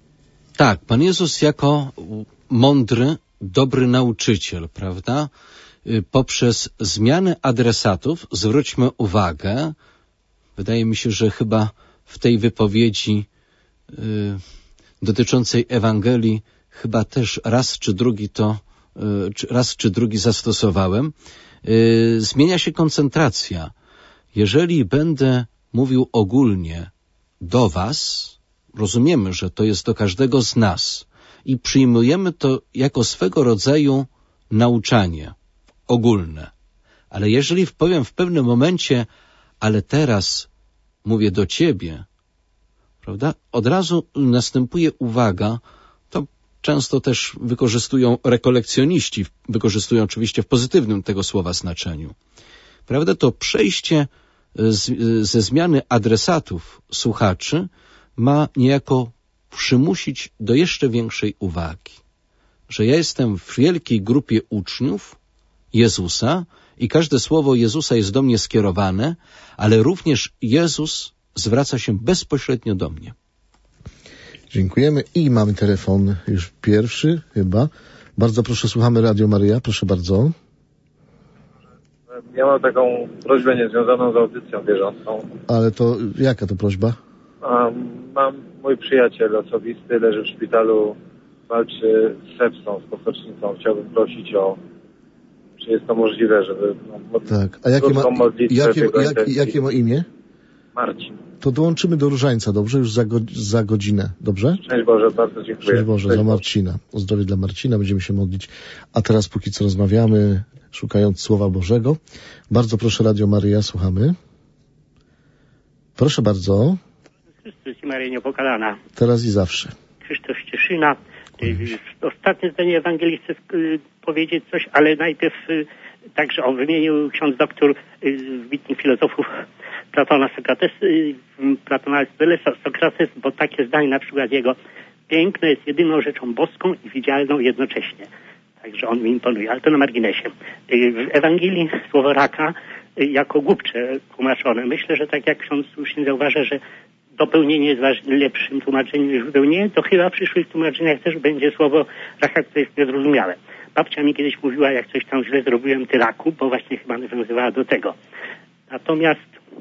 Tak, Pan Jezus jako mądry, dobry nauczyciel, prawda? Poprzez zmianę adresatów, zwróćmy uwagę, wydaje mi się, że chyba w tej wypowiedzi y, dotyczącej Ewangelii chyba też raz czy drugi to, y, czy raz czy drugi zastosowałem, y, zmienia się koncentracja. Jeżeli będę mówił ogólnie do was, rozumiemy, że to jest do każdego z nas i przyjmujemy to jako swego rodzaju nauczanie ogólne. Ale jeżeli powiem w pewnym momencie, ale teraz mówię do ciebie, prawda? Od razu następuje uwaga, to często też wykorzystują rekolekcjoniści, wykorzystują oczywiście w pozytywnym tego słowa znaczeniu. Prawda? To przejście z, ze zmiany adresatów słuchaczy ma niejako przymusić do jeszcze większej uwagi. Że ja jestem w wielkiej grupie uczniów Jezusa i każde słowo Jezusa jest do mnie skierowane, ale również Jezus zwraca się bezpośrednio do mnie. Dziękujemy i mamy telefon już pierwszy chyba. Bardzo proszę, słuchamy Radio Maryja, proszę bardzo. Ja mam taką prośbę niezwiązaną z audycją bieżącą. Ale to jaka to prośba? Um, mam, mój przyjaciel osobisty leży w szpitalu, walczy z sepsą, z posocznicą. Chciałbym prosić o, czy jest to możliwe, żeby... No, tak, a jakie ma, jakie, jak, jakie ma imię? Marcin. To dołączymy do Różańca, dobrze? Już za, go, za godzinę, dobrze? Szczęść Boże, bardzo dziękuję. Szczęść Boże, Szczęść za Marcina. O zdrowie dla Marcina, będziemy się modlić. A teraz póki co rozmawiamy, szukając Słowa Bożego. Bardzo proszę, Radio Maryja, słuchamy. Proszę bardzo. Chrystus i Maryja Niepokalana. Teraz i zawsze. Krzysztof Cieszyna. Ostatnie zdanie Ewangelii chcę powiedzieć coś, ale najpierw Także on wymienił ksiądz doktor wybitnych filozofów Platona, Sokrates, Platona, Arystoteles, Sokrates, bo takie zdanie na przykład jego: piękno jest jedyną rzeczą boską i widzialną jednocześnie. Także on mi imponuje, ale to na marginesie. W Ewangelii słowo raka jako głupcze tłumaczone. Myślę, że tak jak ksiądz słusznie zauważa, że dopełnienie jest ważnym, lepszym tłumaczeniem niż wypełnienie, to chyba w przyszłych tłumaczeniach też będzie słowo raka, które jest niezrozumiałe. Babcia mi kiedyś mówiła, jak coś tam źle zrobiłem, ty raku, bo właśnie chyba nawiązywała do tego. Natomiast,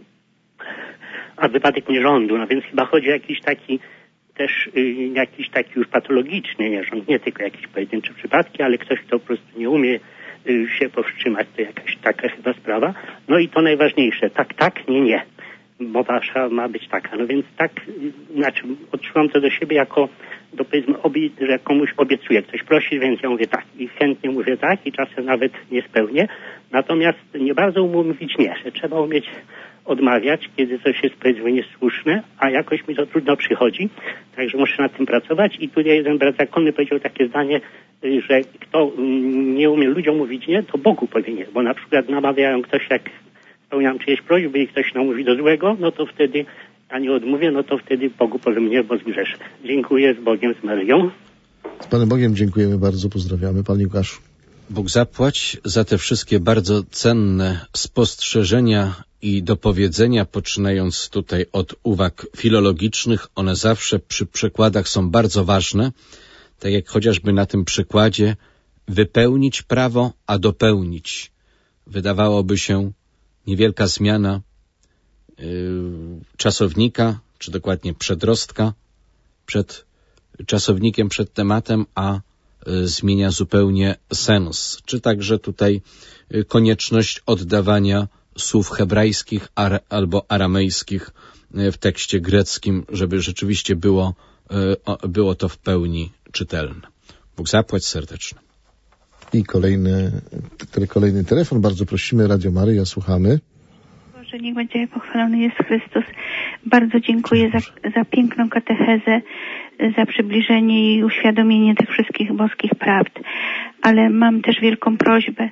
a wypadek nierządu, no więc chyba chodzi o jakiś taki też y, jakiś taki już patologiczny nierząd, nie tylko jakieś pojedyncze przypadki, ale ktoś, kto po prostu nie umie y, się powstrzymać, to jakaś taka chyba sprawa. No i to najważniejsze, tak, tak, nie, nie. Mowa ma być taka. No więc tak, y, znaczy odczuwam to do siebie jako, do powiedzmy, obie, że komuś obiecuję, ktoś prosi, więc ja mówię tak i chętnie mówię tak i czasem nawet nie spełnię. Natomiast nie bardzo umiem mówić nie, że trzeba umieć odmawiać, kiedy coś jest, powiedzmy, niesłuszne, a jakoś mi to trudno przychodzi, także muszę nad tym pracować. I tutaj jeden brat zakonny powiedział takie zdanie, że kto nie umie ludziom mówić nie, to Bogu powie nie, bo na przykład namawiają ktoś, jak spełniam czyjeś prośby i ktoś namówi do złego, no to wtedy, a nie odmówię, no to wtedy Bogu powiem nie, bo zgrzeszę. Dziękuję, z Bogiem, z Maryją. Z Panem Bogiem dziękujemy bardzo, pozdrawiamy. Panie Łukaszu. Bóg zapłać za te wszystkie bardzo cenne spostrzeżenia i dopowiedzenia, poczynając tutaj od uwag filologicznych. One zawsze przy przekładach są bardzo ważne, tak jak chociażby na tym przykładzie wypełnić prawo, a dopełnić. Wydawałoby się niewielka zmiana yy, czasownika, czy dokładnie przedrostka przed czasownikiem, przed tematem, a y, zmienia zupełnie sens. Czy także tutaj y, konieczność oddawania słów hebrajskich ar, albo aramejskich y, w tekście greckim, żeby rzeczywiście było, y, o, było to w pełni czytelne. Bóg zapłać serdecznie. I kolejny, kolejny telefon. Bardzo prosimy, Radio Maryja, słuchamy. Boże, niech będzie pochwalony jest Chrystus. Bardzo dziękuję za, za piękną katechezę, za przybliżenie i uświadomienie tych wszystkich boskich prawd. Ale mam też wielką prośbę.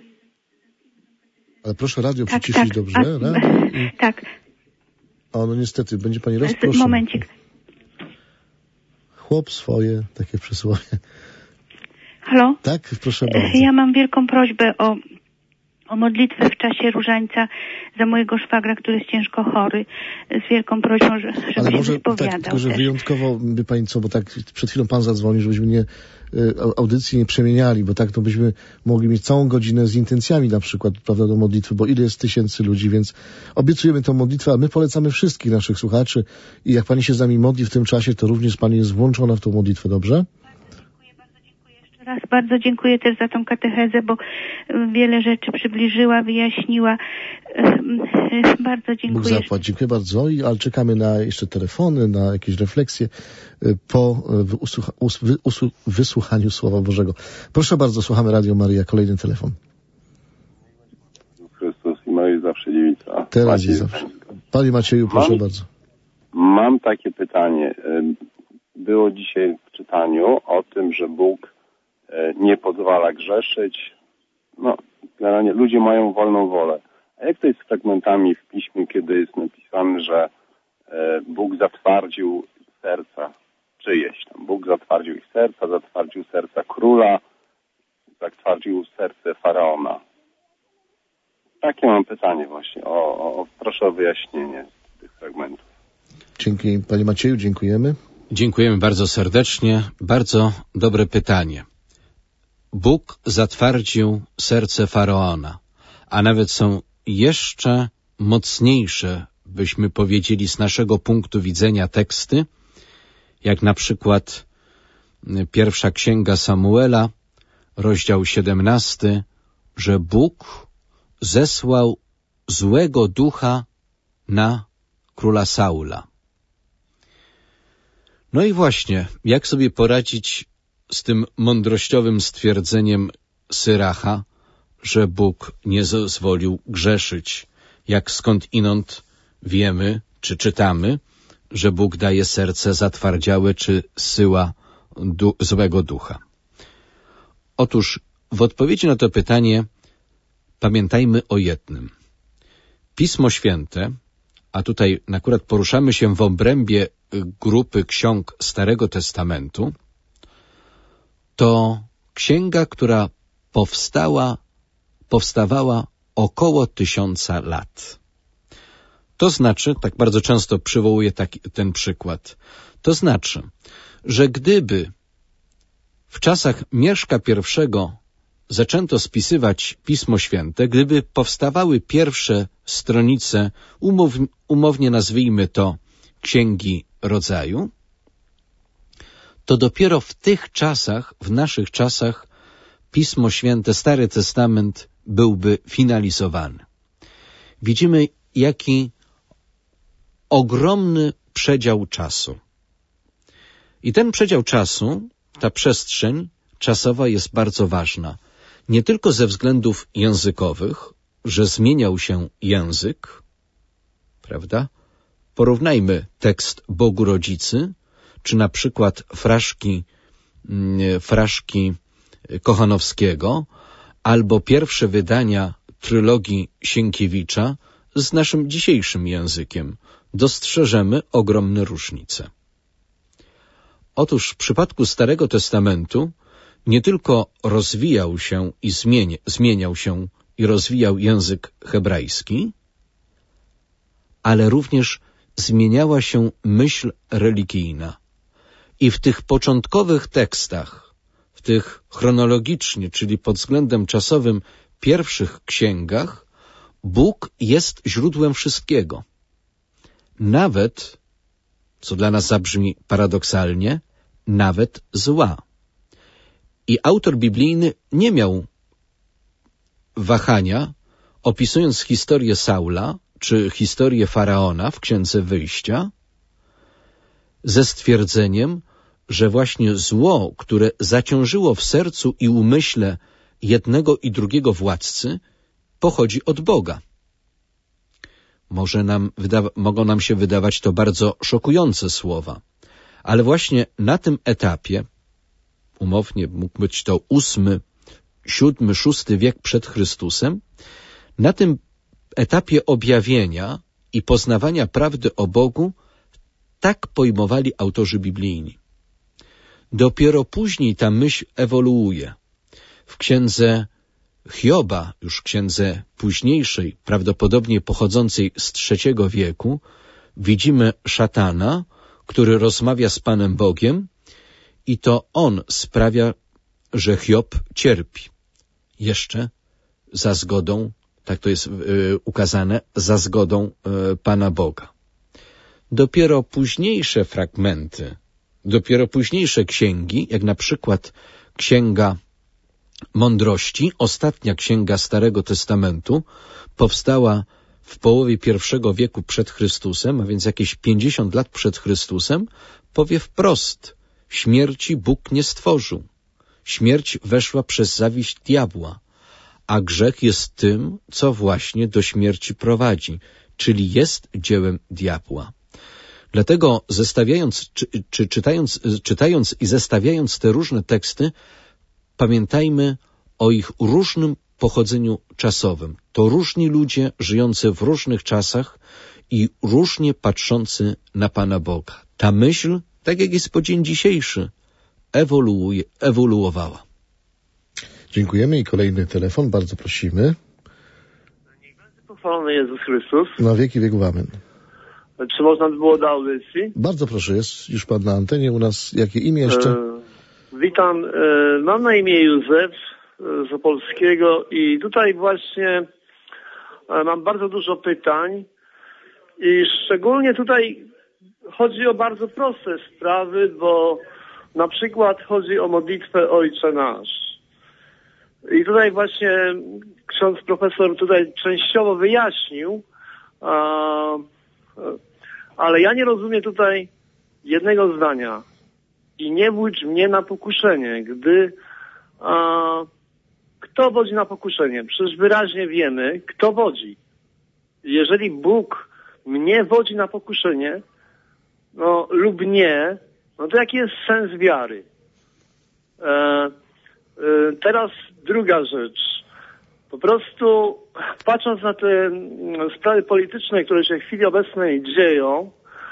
Ale proszę radio tak, przyciszyć, tak, dobrze? A, Radio? tak. O, no niestety, będzie pani rozproszona. Momencik. Chłop swoje, takie przysłowie. Halo? Tak, proszę bardzo. Ja mam wielką prośbę o, o modlitwę w czasie różańca za mojego szwagra, który jest ciężko chory. Z wielką prośbą, że, żeby Ale się może wyspowiadał tak, tylko że też. wyjątkowo, by pani co, bo tak przed chwilą pan zadzwonił, żebyśmy nie, audycji nie przemieniali, bo tak to byśmy mogli mieć całą godzinę z intencjami na przykład, prawda, do modlitwy, bo ile jest tysięcy ludzi, więc obiecujemy tę modlitwę, a my polecamy wszystkich naszych słuchaczy i jak pani się z nami modli w tym czasie, to również pani jest włączona w tą modlitwę, dobrze? Raz bardzo dziękuję też za tą katechezę, bo wiele rzeczy przybliżyła, wyjaśniła. Bardzo dziękuję. Bóg zapłać. Dziękuję bardzo. I, ale czekamy na jeszcze telefony, na jakieś refleksje po usłucha, us, wy, usu, wysłuchaniu Słowa Bożego. Proszę bardzo, słuchamy Radio Maryja. Kolejny telefon. Chrystus i Maryja zawsze dziewica. Teraz jest zawsze. Panie Macieju, proszę mam, bardzo. Mam takie pytanie. Było dzisiaj w czytaniu o tym, że Bóg nie pozwala grzeszyć. No, generalnie ludzie mają wolną wolę. A jak to jest z fragmentami w Piśmie, kiedy jest napisane, że Bóg zatwardził serca czyjeś tam? Bóg zatwardził ich serca, zatwardził serca króla, zatwardził serce faraona. Takie mam pytanie właśnie. O, o, proszę o wyjaśnienie tych fragmentów. Dzięki, Panie Macieju, dziękujemy. Dziękujemy bardzo serdecznie. Bardzo dobre pytanie. Bóg zatwardził serce faraona, a nawet są jeszcze mocniejsze, byśmy powiedzieli z naszego punktu widzenia teksty, jak na przykład pierwsza księga Samuela, rozdział siedemnasty, że Bóg zesłał złego ducha na króla Saula. No i właśnie, jak sobie poradzić z tym mądrościowym stwierdzeniem Syracha, że Bóg nie zezwolił grzeszyć, jak skąd inąd wiemy, czy czytamy, że Bóg daje serce zatwardziałe, czy zsyła du- złego ducha. Otóż w odpowiedzi na to pytanie pamiętajmy o jednym. Pismo Święte, a tutaj akurat poruszamy się w obrębie grupy ksiąg Starego Testamentu, to księga, która powstała, powstawała około tysiąca lat. To znaczy, tak bardzo często przywołuję taki, ten przykład, to znaczy, że gdyby w czasach Mieszka I zaczęto spisywać Pismo Święte, gdyby powstawały pierwsze stronice, umow, umownie nazwijmy to Księgi Rodzaju, to dopiero w tych czasach, w naszych czasach, Pismo Święte, Stary Testament byłby finalizowany. Widzimy, jaki ogromny przedział czasu. I ten przedział czasu, ta przestrzeń czasowa jest bardzo ważna. Nie tylko ze względów językowych, że zmieniał się język, prawda? Porównajmy tekst Bogu Rodzicy, czy na przykład fraszki, fraszki Kochanowskiego, albo pierwsze wydania trylogii Sienkiewicza z naszym dzisiejszym językiem. Dostrzeżemy ogromne różnice. Otóż w przypadku Starego Testamentu nie tylko rozwijał się i zmieni, zmieniał się i rozwijał język hebrajski, ale również zmieniała się myśl religijna. I w tych początkowych tekstach, w tych chronologicznie, czyli pod względem czasowym pierwszych księgach, Bóg jest źródłem wszystkiego. Nawet, co dla nas zabrzmi paradoksalnie, nawet zła. I autor biblijny nie miał wahania, opisując historię Saula, czy historię Faraona w Księdze Wyjścia, ze stwierdzeniem, że właśnie zło, które zaciążyło w sercu i umyśle jednego i drugiego władcy, pochodzi od Boga. Może nam wyda- mogą nam się wydawać to bardzo szokujące słowa, ale właśnie na tym etapie, umownie mógł być to ósmy, siódmy, szósty wiek przed Chrystusem, na tym etapie objawienia i poznawania prawdy o Bogu tak pojmowali autorzy biblijni. Dopiero później ta myśl ewoluuje. W księdze Hioba, już księdze późniejszej, prawdopodobnie pochodzącej z trzeciego wieku, widzimy szatana, który rozmawia z Panem Bogiem i to on sprawia, że Hiob cierpi. Jeszcze za zgodą, tak to jest yy, ukazane, za zgodą yy, Pana Boga. Dopiero późniejsze fragmenty, dopiero późniejsze księgi, jak na przykład Księga Mądrości, ostatnia księga Starego Testamentu, powstała w połowie pierwszego wieku przed Chrystusem, a więc jakieś pięćdziesiąt lat przed Chrystusem, powie wprost: śmierci Bóg nie stworzył. Śmierć weszła przez zawiść diabła, a grzech jest tym, co właśnie do śmierci prowadzi, czyli jest dziełem diabła. Dlatego zestawiając, czy, czy czytając, czytając i zestawiając te różne teksty, pamiętajmy o ich różnym pochodzeniu czasowym. To różni ludzie żyjący w różnych czasach i różnie patrzący na Pana Boga. Ta myśl, tak jak jest po dzień dzisiejszy, ewoluuje, ewoluowała. Dziękujemy i kolejny telefon, bardzo prosimy. Niech będzie pochwalony Jezus Chrystus. Na wieki wieków amen. Czy można by było do audycji? Bardzo proszę, jest już pan na antenie u nas. Jakie imię jeszcze? E, witam, e, mam na imię Józef e, z Opolskiego i tutaj właśnie e, mam bardzo dużo pytań i szczególnie tutaj chodzi o bardzo proste sprawy, bo na przykład chodzi o modlitwę Ojcze Nasz. I tutaj właśnie ksiądz profesor tutaj częściowo wyjaśnił, a, ale ja nie rozumiem tutaj jednego zdania. I nie wódź mnie na pokuszenie, gdy a, kto wodzi na pokuszenie? Przecież wyraźnie wiemy, kto wodzi. Jeżeli Bóg mnie wodzi na pokuszenie, no lub nie, no to jaki jest sens wiary? E, e, teraz druga rzecz. Po prostu patrząc na te sprawy polityczne, które się w chwili obecnej dzieją,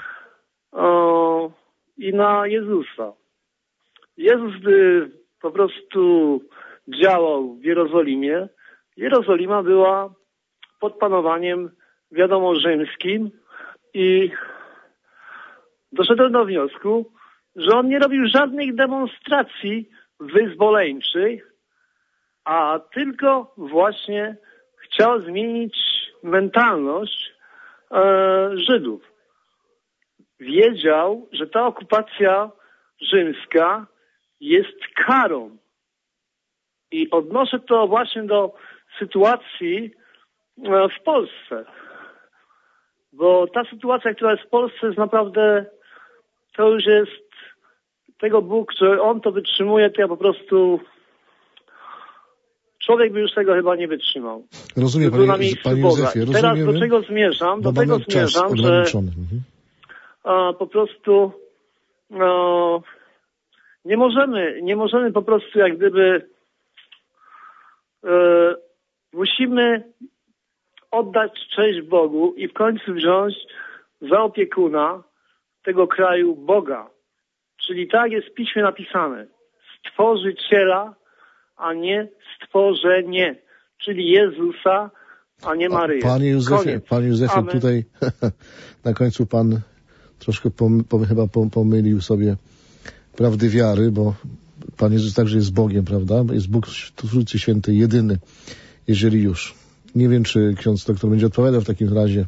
o, i na Jezusa. Jezus, gdy po prostu działał w Jerozolimie, Jerozolima była pod panowaniem, wiadomo, rzymskim i doszedłem do wniosku, że on nie robił żadnych demonstracji wyzwoleńczych, a tylko właśnie chciał zmienić mentalność e, Żydów. Wiedział, że ta okupacja rzymska jest karą. I odnoszę to właśnie do sytuacji e, w Polsce. Bo ta sytuacja, która jest w Polsce, jest naprawdę, to już jest tego Bóg, że On to wytrzymuje, to ja po prostu człowiek by już tego chyba nie wytrzymał. Rozumiem, panie, panie Józefie, rozumiemy. Teraz do czego zmierzam? Do tego zmierzam, że mhm. a, po prostu no, nie możemy, nie możemy po prostu jak gdyby e, musimy oddać cześć Bogu i w końcu wziąć za opiekuna tego kraju Boga. Czyli tak jest w Piśmie napisane. Stworzyciela, a nie stworzenie. Czyli Jezusa, a nie Maryję. Panie Józefie, panie Józefie tutaj na końcu pan troszkę pom, pom, chyba pom, pomylił sobie prawdy wiary, bo Pan Jezus także jest Bogiem, prawda? Jest Bóg Trójcy Świętej, jedyny, jeżeli już. Nie wiem, czy ksiądz doktor będzie odpowiadał w takim razie.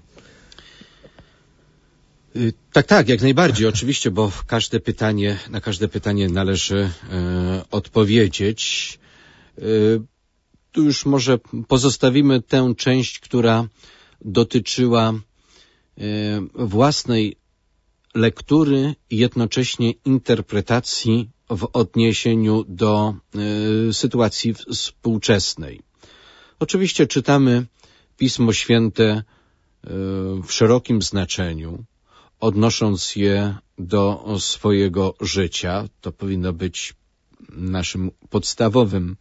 Tak, tak, jak najbardziej, oczywiście, bo każde pytanie, na każde pytanie należy e, odpowiedzieć. E, tu już może pozostawimy tę część, która dotyczyła e, własnej lektury i jednocześnie interpretacji w odniesieniu do y, sytuacji współczesnej. Oczywiście czytamy Pismo Święte y, w szerokim znaczeniu, odnosząc je do swojego życia. To powinno być naszym podstawowym,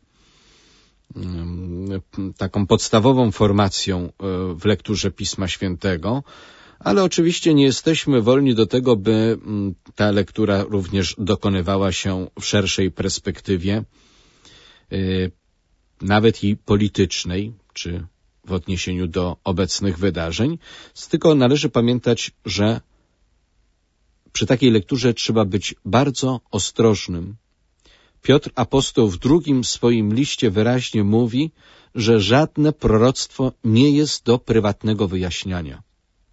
y, taką podstawową formacją y, w lekturze Pisma Świętego. Ale oczywiście nie jesteśmy wolni do tego, by ta lektura również dokonywała się w szerszej perspektywie, yy, nawet i politycznej, czy w odniesieniu do obecnych wydarzeń. Tylko należy pamiętać, że przy takiej lekturze trzeba być bardzo ostrożnym. Piotr Apostoł w drugim swoim liście wyraźnie mówi, że żadne proroctwo nie jest do prywatnego wyjaśniania.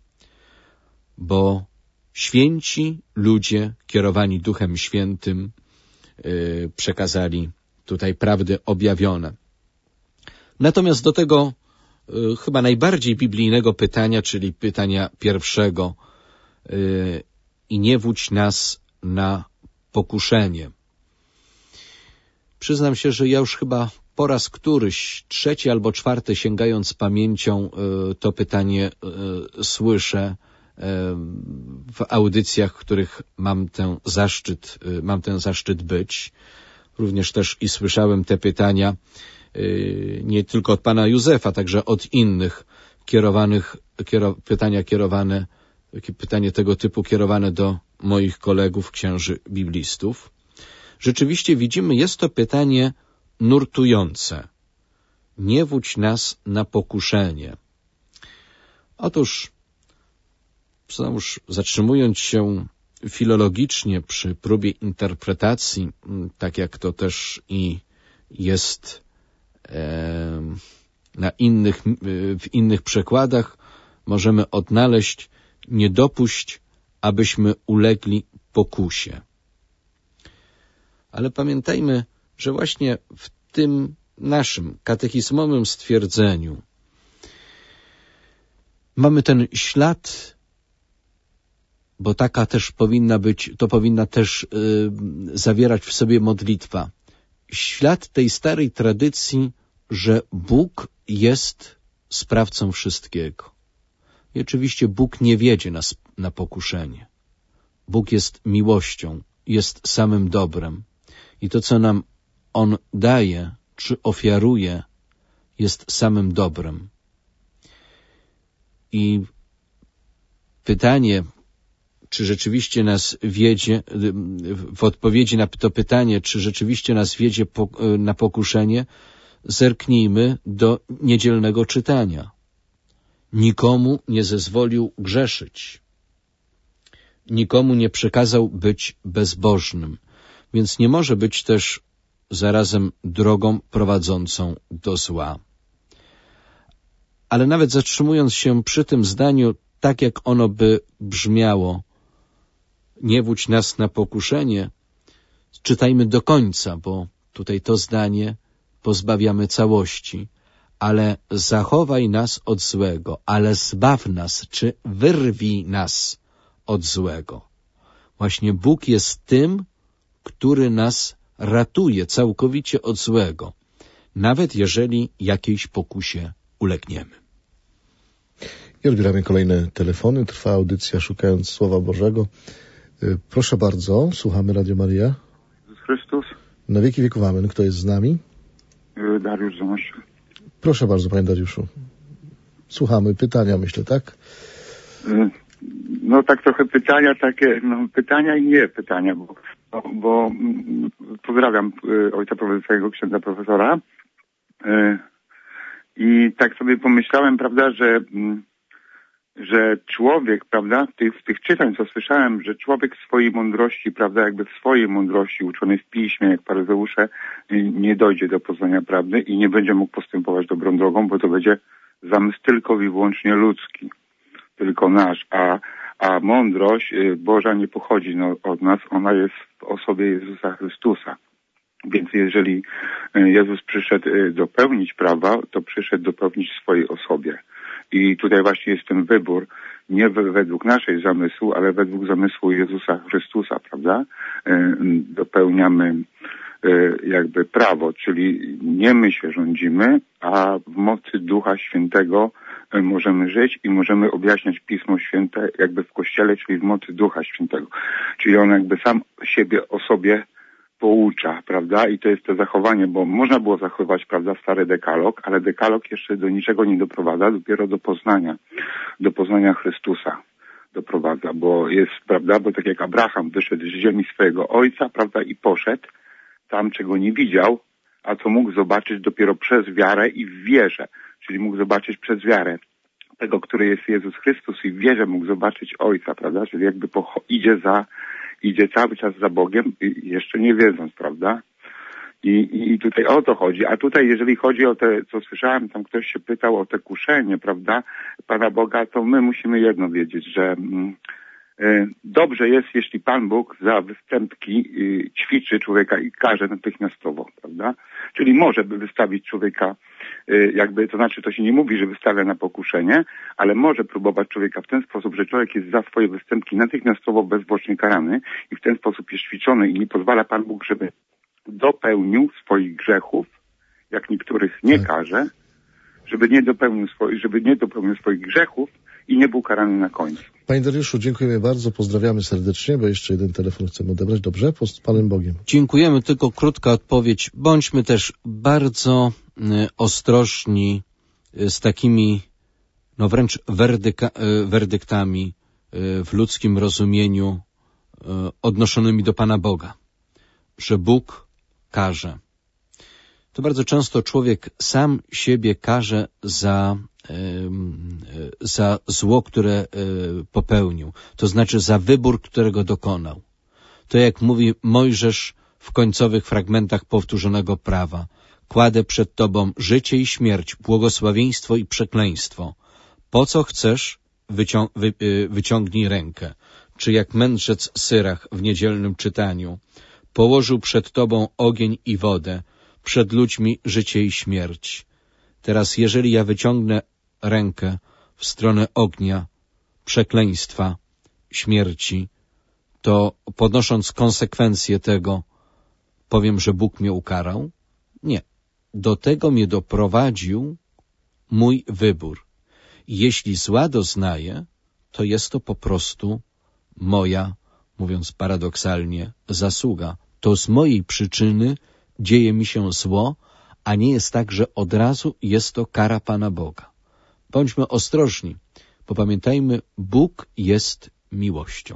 Bo święci ludzie kierowani Duchem Świętym yy, przekazali tutaj prawdy objawione. Natomiast do tego yy, chyba najbardziej biblijnego pytania, czyli pytania pierwszego, yy, i nie wódź nas na pokuszenie. Przyznam się, że ja już chyba po raz któryś, trzeci albo czwarty, sięgając pamięcią, yy, to pytanie yy, słyszę w audycjach, w których mam ten zaszczyt, mam ten zaszczyt być. Również też i słyszałem te pytania nie tylko od pana Józefa, także od innych kierowanych, kiero, pytania kierowane, pytanie tego typu kierowane do moich kolegów, księży biblistów. Rzeczywiście widzimy, jest to pytanie nurtujące. Nie wódź nas na pokuszenie. Otóż znowuż zatrzymując się filologicznie przy próbie interpretacji, tak jak to też i jest e, na innych, w innych przekładach, możemy odnaleźć: nie dopuść, abyśmy ulegli pokusie. Ale pamiętajmy, że właśnie w tym naszym katechizmowym stwierdzeniu mamy ten ślad, bo taka też powinna być, to powinna też y, zawierać w sobie modlitwa. Ślad tej starej tradycji, że Bóg jest sprawcą wszystkiego. I oczywiście Bóg nie wiedzie nas na pokuszenie. Bóg jest miłością, jest samym dobrem. I to, co nam On daje, czy ofiaruje, jest samym dobrem. I pytanie, czy rzeczywiście nas wiedzie, w odpowiedzi na to pytanie, czy rzeczywiście nas wiedzie na pokuszenie, zerknijmy do niedzielnego czytania. Nikomu nie zezwolił grzeszyć. Nikomu nie przekazał być bezbożnym, więc nie może być też zarazem drogą prowadzącą do zła. Ale nawet zatrzymując się przy tym zdaniu, tak jak ono by brzmiało, nie wódź nas na pokuszenie, czytajmy do końca, bo tutaj to zdanie pozbawiamy całości. Ale zachowaj nas od złego, ale zbaw nas, czy wyrwij nas od złego. Właśnie Bóg jest tym, który nas ratuje całkowicie od złego, nawet jeżeli jakiejś pokusie ulegniemy. I odbieramy kolejne telefony. Trwa audycja Szukając Słowa Bożego. Proszę bardzo, słuchamy Radio Maryja. Jezus Chrystus. Na wieki wieków amen. Kto jest z nami? Dariusz Zamość. Proszę bardzo, panie Dariuszu. Słuchamy pytania, myślę, tak? No tak trochę pytania takie, no pytania i nie pytania, bo, bo pozdrawiam ojca profesorskiego, księdza profesora. I tak sobie pomyślałem, prawda, że, że człowiek, prawda, w tych, w tych czytań, co słyszałem, że człowiek w swojej mądrości, prawda, jakby w swojej mądrości, uczony w piśmie, jak faryzeusze, nie dojdzie do poznania prawdy i nie będzie mógł postępować dobrą drogą, bo to będzie zamysł tylko i wyłącznie ludzki, tylko nasz, a, a mądrość Boża nie pochodzi no, od nas, ona jest w osobie Jezusa Chrystusa. Więc jeżeli Jezus przyszedł dopełnić prawa, to przyszedł dopełnić w swojej osobie. I tutaj właśnie jest ten wybór, nie według naszej zamysłu, ale według zamysłu Jezusa Chrystusa, prawda? Dopełniamy jakby prawo, czyli nie my się rządzimy, a w mocy Ducha Świętego możemy żyć i możemy objaśniać Pismo Święte jakby w Kościele, czyli w mocy Ducha Świętego. Czyli on jakby sam siebie o sobie poucza, prawda? I to jest to zachowanie, bo można było zachować, prawda, stary dekalog, ale dekalog jeszcze do niczego nie doprowadza, dopiero do poznania, do poznania Chrystusa doprowadza, bo jest, prawda, bo tak jak Abraham wyszedł z ziemi swojego ojca, prawda, i poszedł tam, czego nie widział, a co mógł zobaczyć dopiero przez wiarę i w wierze, czyli mógł zobaczyć przez wiarę tego, który jest Jezus Chrystus i w wierze mógł zobaczyć Ojca, prawda, czyli jakby pocho- idzie za idzie cały czas za Bogiem, jeszcze nie wiedząc, prawda? I, I tutaj o to chodzi. A tutaj, jeżeli chodzi o te, co słyszałem, tam ktoś się pytał o te kuszenie, prawda, Pana Boga, to my musimy jedno wiedzieć, że mm, y, dobrze jest, jeśli Pan Bóg za występki y, ćwiczy człowieka i karze natychmiastowo, prawda? Czyli może by wystawić człowieka, y, jakby, to znaczy, to się nie mówi, że wystawia na pokuszenie, ale może próbować człowieka w ten sposób, że człowiek jest za swoje występki natychmiastowo bezbocznie karany i w ten sposób jest ćwiczony i nie pozwala Pan Bóg, żeby dopełnił swoich grzechów, jak niektórych nie karze, żeby nie dopełnił swoich, żeby nie dopełnił swoich grzechów i nie był karany na końcu. Panie Dariuszu, dziękujemy bardzo, pozdrawiamy serdecznie, bo jeszcze jeden telefon chcemy odebrać. Dobrze? Z Panem Bogiem. Dziękujemy, tylko krótka odpowiedź. Bądźmy też bardzo y, ostrożni y, z takimi, no wręcz werdyka, y, werdyktami y, w ludzkim rozumieniu y, odnoszonymi do Pana Boga, że Bóg karze. To bardzo często człowiek sam siebie karze za, y, y, za zło, które y, popełnił, to znaczy za wybór, którego dokonał. To jak mówi Mojżesz w końcowych fragmentach powtórzonego prawa. Kładę przed Tobą życie i śmierć, błogosławieństwo i przekleństwo. Po co chcesz, wycią- wy- y, wyciągnij rękę. Czy jak mędrzec Syrach w niedzielnym czytaniu położył przed Tobą ogień i wodę, przed ludźmi życie i śmierć. Teraz jeżeli ja wyciągnę rękę w stronę ognia, przekleństwa, śmierci, to podnosząc konsekwencje tego, powiem, że Bóg mnie ukarał? Nie. Do tego mnie doprowadził mój wybór. I jeśli zła doznaję, to jest to po prostu moja, mówiąc paradoksalnie, zasługa. To z mojej przyczyny dzieje mi się zło, a nie jest tak, że od razu jest to kara Pana Boga. Bądźmy ostrożni, bo pamiętajmy, Bóg jest miłością.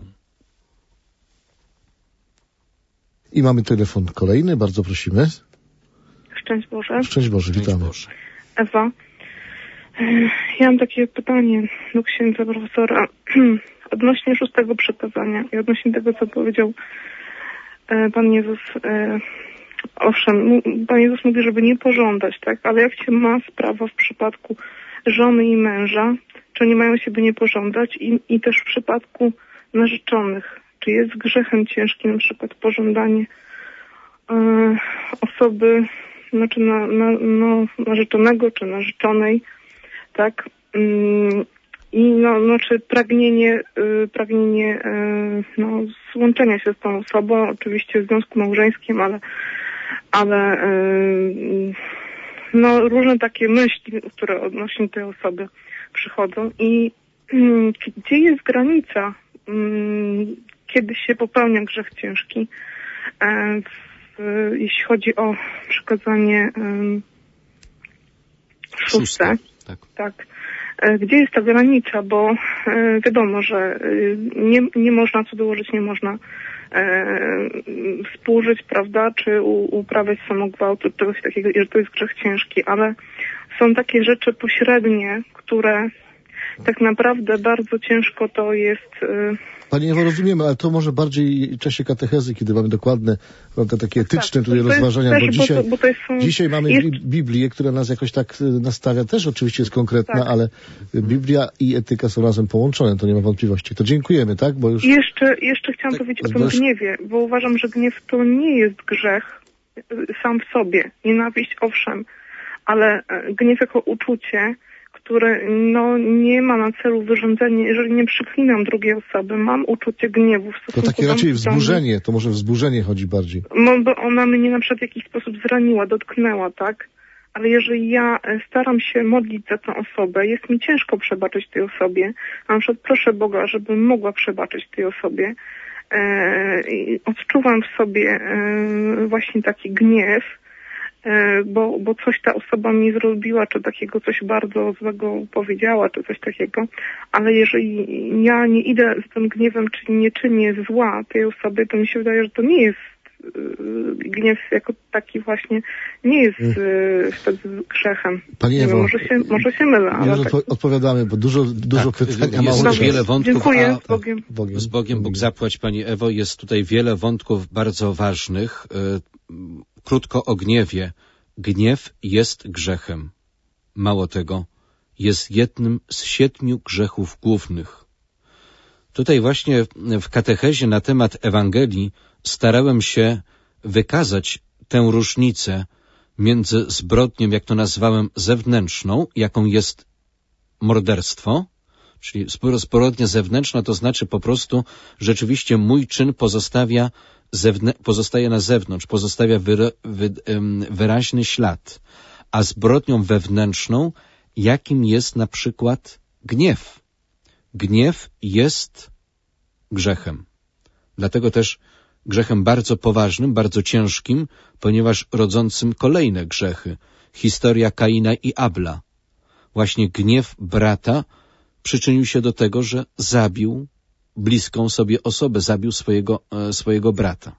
I mamy telefon kolejny, bardzo prosimy. Szczęść Boże. Szczęść Boże, witamy. Szczęść Boże. Ewa. Ja mam takie pytanie do księdza profesora odnośnie szóstego przykazania i odnośnie tego, co powiedział Pan Jezus. Owszem, Pan Jezus mówi, żeby nie pożądać, tak? Ale jak się ma sprawa w przypadku żony i męża, czy nie mają siebie nie pożądać i, i też w przypadku narzeczonych, czy jest grzechem ciężkim na przykład pożądanie e, osoby, znaczy na, na, no, narzeczonego czy narzeczonej, tak? Mm, I no, no, czy pragnienie, y, pragnienie y, no, złączenia się z tą osobą, oczywiście w związku małżeńskim, ale, ale y, no, różne takie myśli, które odnośnie tej osoby przychodzą. I y, gdzie jest granica, y, kiedy się popełnia grzech ciężki, y, w, jeśli chodzi o przykazanie y, szóste, tak. tak. Gdzie jest ta granica, bo e, wiadomo, że e, nie, nie można co dołożyć, nie można e, współżyć, prawda, czy u, uprawiać samogwałt, czy czegoś takiego, że to jest grzech ciężki, ale są takie rzeczy pośrednie, które tak naprawdę bardzo ciężko to jest... E, Pani Ewo, rozumiemy, ale to może bardziej w czasie katechezy, kiedy mamy dokładne, prawda, takie etyczne tak, tutaj rozważania, też, bo dzisiaj, bo to, bo to są, dzisiaj mamy jest... Biblię, która nas jakoś tak nastawia, też oczywiście jest konkretna, tak. ale Biblia i etyka są razem połączone, to nie ma wątpliwości. To dziękujemy, tak? Bo już... Jeszcze, jeszcze chciałam tak, powiedzieć o tym gniewie, bo uważam, że gniew to nie jest grzech sam w sobie. Nienawiść, owszem, ale gniew jako uczucie, które no, nie ma na celu wyrządzenia, jeżeli nie przyklinam drugiej osoby, mam uczucie gniewu w stosunku to takie do raczej wzburzenie, to może wzburzenie chodzi bardziej. No, bo ona mnie na przykład w jakiś sposób zraniła, dotknęła, tak? Ale jeżeli ja staram się modlić za tę osobę, jest mi ciężko przebaczyć tej osobie, a na przykład proszę Boga, żebym mogła przebaczyć tej osobie, e, i odczuwam w sobie e, właśnie taki gniew, Bo, bo coś ta osoba mi zrobiła, czy takiego coś bardzo złego powiedziała, czy coś takiego, ale jeżeli ja nie idę z tym gniewem, czy nie czynię zła tej osobie, to mi się wydaje, że to nie jest yy, gniew jako taki właśnie, nie jest yy, wtedy grzechem. Pani Ewo, może się, może się mylę, ale tak. Odpowiadamy, bo dużo, dużo tak, pytań. Jest mało wiele wątków. Dziękuję, a, z Bogiem. Bogiem. Z Bogiem, Bóg zapłać, Pani Ewo. Jest tutaj wiele wątków bardzo ważnych. Yy, Krótko o gniewie. Gniew jest grzechem. Mało tego, jest jednym z siedmiu grzechów głównych. Tutaj właśnie w katechezie na temat Ewangelii starałem się wykazać tę różnicę między zbrodnią, jak to nazwałem, zewnętrzną, jaką jest morderstwo, czyli zbrodnia zewnętrzna, to znaczy po prostu rzeczywiście mój czyn pozostawia Zewnę- pozostaje na zewnątrz, pozostawia wyra- wy- ym, wyraźny ślad, a zbrodnią wewnętrzną, jakim jest na przykład gniew. Gniew jest grzechem. Dlatego też grzechem bardzo poważnym, bardzo ciężkim, ponieważ rodzącym kolejne grzechy. Historia Kaina i Abla. Właśnie gniew brata przyczynił się do tego, że zabił bliską sobie osobę, zabił swojego, e, swojego brata.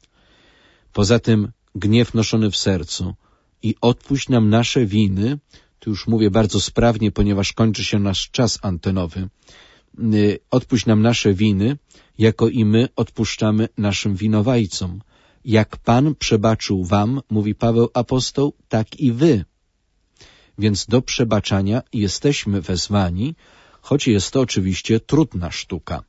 Poza tym gniew noszony w sercu i odpuść nam nasze winy, tu już mówię bardzo sprawnie, ponieważ kończy się nasz czas antenowy, y, odpuść nam nasze winy, jako i my odpuszczamy naszym winowajcom. Jak Pan przebaczył wam, mówi Paweł apostoł, tak i wy. Więc do przebaczania jesteśmy wezwani, choć jest to oczywiście trudna sztuka.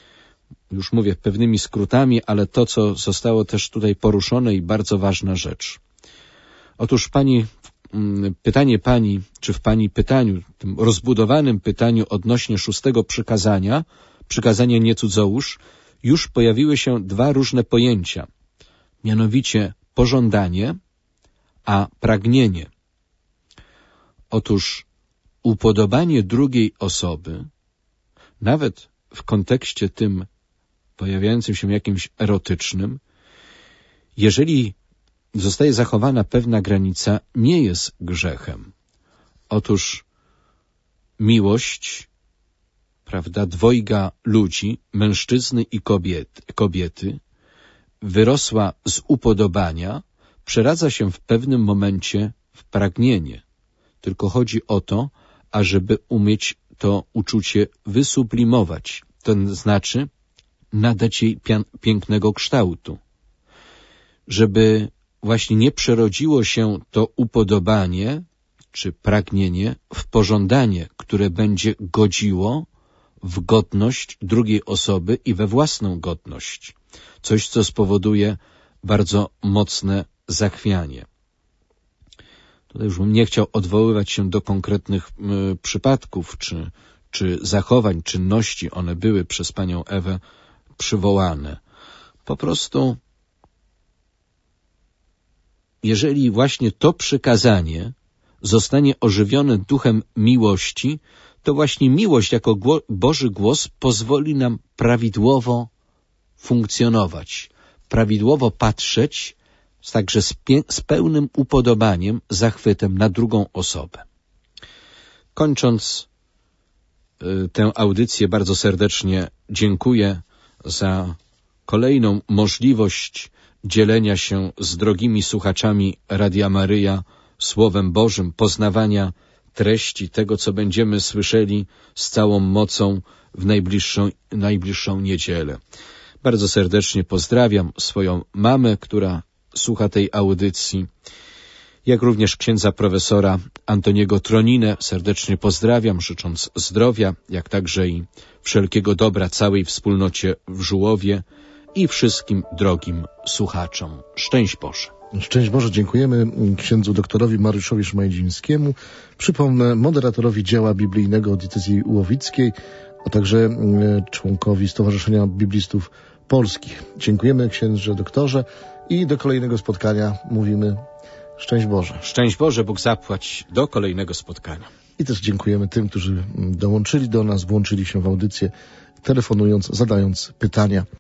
Już mówię pewnymi skrótami, ale to, co zostało też tutaj poruszone i bardzo ważna rzecz. Otóż pani, pytanie pani, czy w pani pytaniu, tym rozbudowanym pytaniu odnośnie szóstego przykazania, przykazania nie cudzołóż, już pojawiły się dwa różne pojęcia, mianowicie pożądanie, a pragnienie. Otóż upodobanie drugiej osoby, nawet w kontekście tym pojawiającym się jakimś erotycznym, jeżeli zostaje zachowana pewna granica, nie jest grzechem. Otóż miłość, prawda, dwojga ludzi, mężczyzny i kobiety, kobiety, wyrosła z upodobania, przeradza się w pewnym momencie w pragnienie. Tylko chodzi o to, ażeby umieć to uczucie wysublimować, to znaczy nadać jej pięknego kształtu. Żeby właśnie nie przerodziło się to upodobanie czy pragnienie w pożądanie, które będzie godziło w godność drugiej osoby i we własną godność. Coś, co spowoduje bardzo mocne zachwianie. Tutaj już bym nie chciał odwoływać się do konkretnych y, przypadków, czy, czy zachowań, czynności. One były przez panią Ewę przywołane. Po prostu, jeżeli właśnie to przykazanie zostanie ożywione duchem miłości, to właśnie miłość jako gło- Boży głos pozwoli nam prawidłowo funkcjonować, prawidłowo patrzeć, także z, pie- z pełnym upodobaniem, zachwytem na drugą osobę. Kończąc y, tę audycję, bardzo serdecznie dziękuję za kolejną możliwość dzielenia się z drogimi słuchaczami Radia Maryja Słowem Bożym, poznawania treści tego, co będziemy słyszeli z całą mocą w najbliższą, najbliższą niedzielę. Bardzo serdecznie pozdrawiam swoją mamę, która słucha tej audycji, jak również księdza profesora Antoniego Troninę. Serdecznie pozdrawiam, życząc zdrowia, jak także i wszelkiego dobra całej wspólnocie w Żułowie i wszystkim drogim słuchaczom. Szczęść Boże. Szczęść Boże, dziękujemy księdzu doktorowi Mariuszowi Szmajdzińskiemu, przypomnę moderatorowi dzieła biblijnego diecezji łowickiej, a także członkowi Stowarzyszenia Biblistów Polskich. Dziękujemy księdze doktorze i do kolejnego spotkania mówimy szczęść Boże. Szczęść Boże, Bóg zapłać. Do kolejnego spotkania. I też dziękujemy tym, którzy dołączyli do nas, włączyli się w audycję, telefonując, zadając pytania.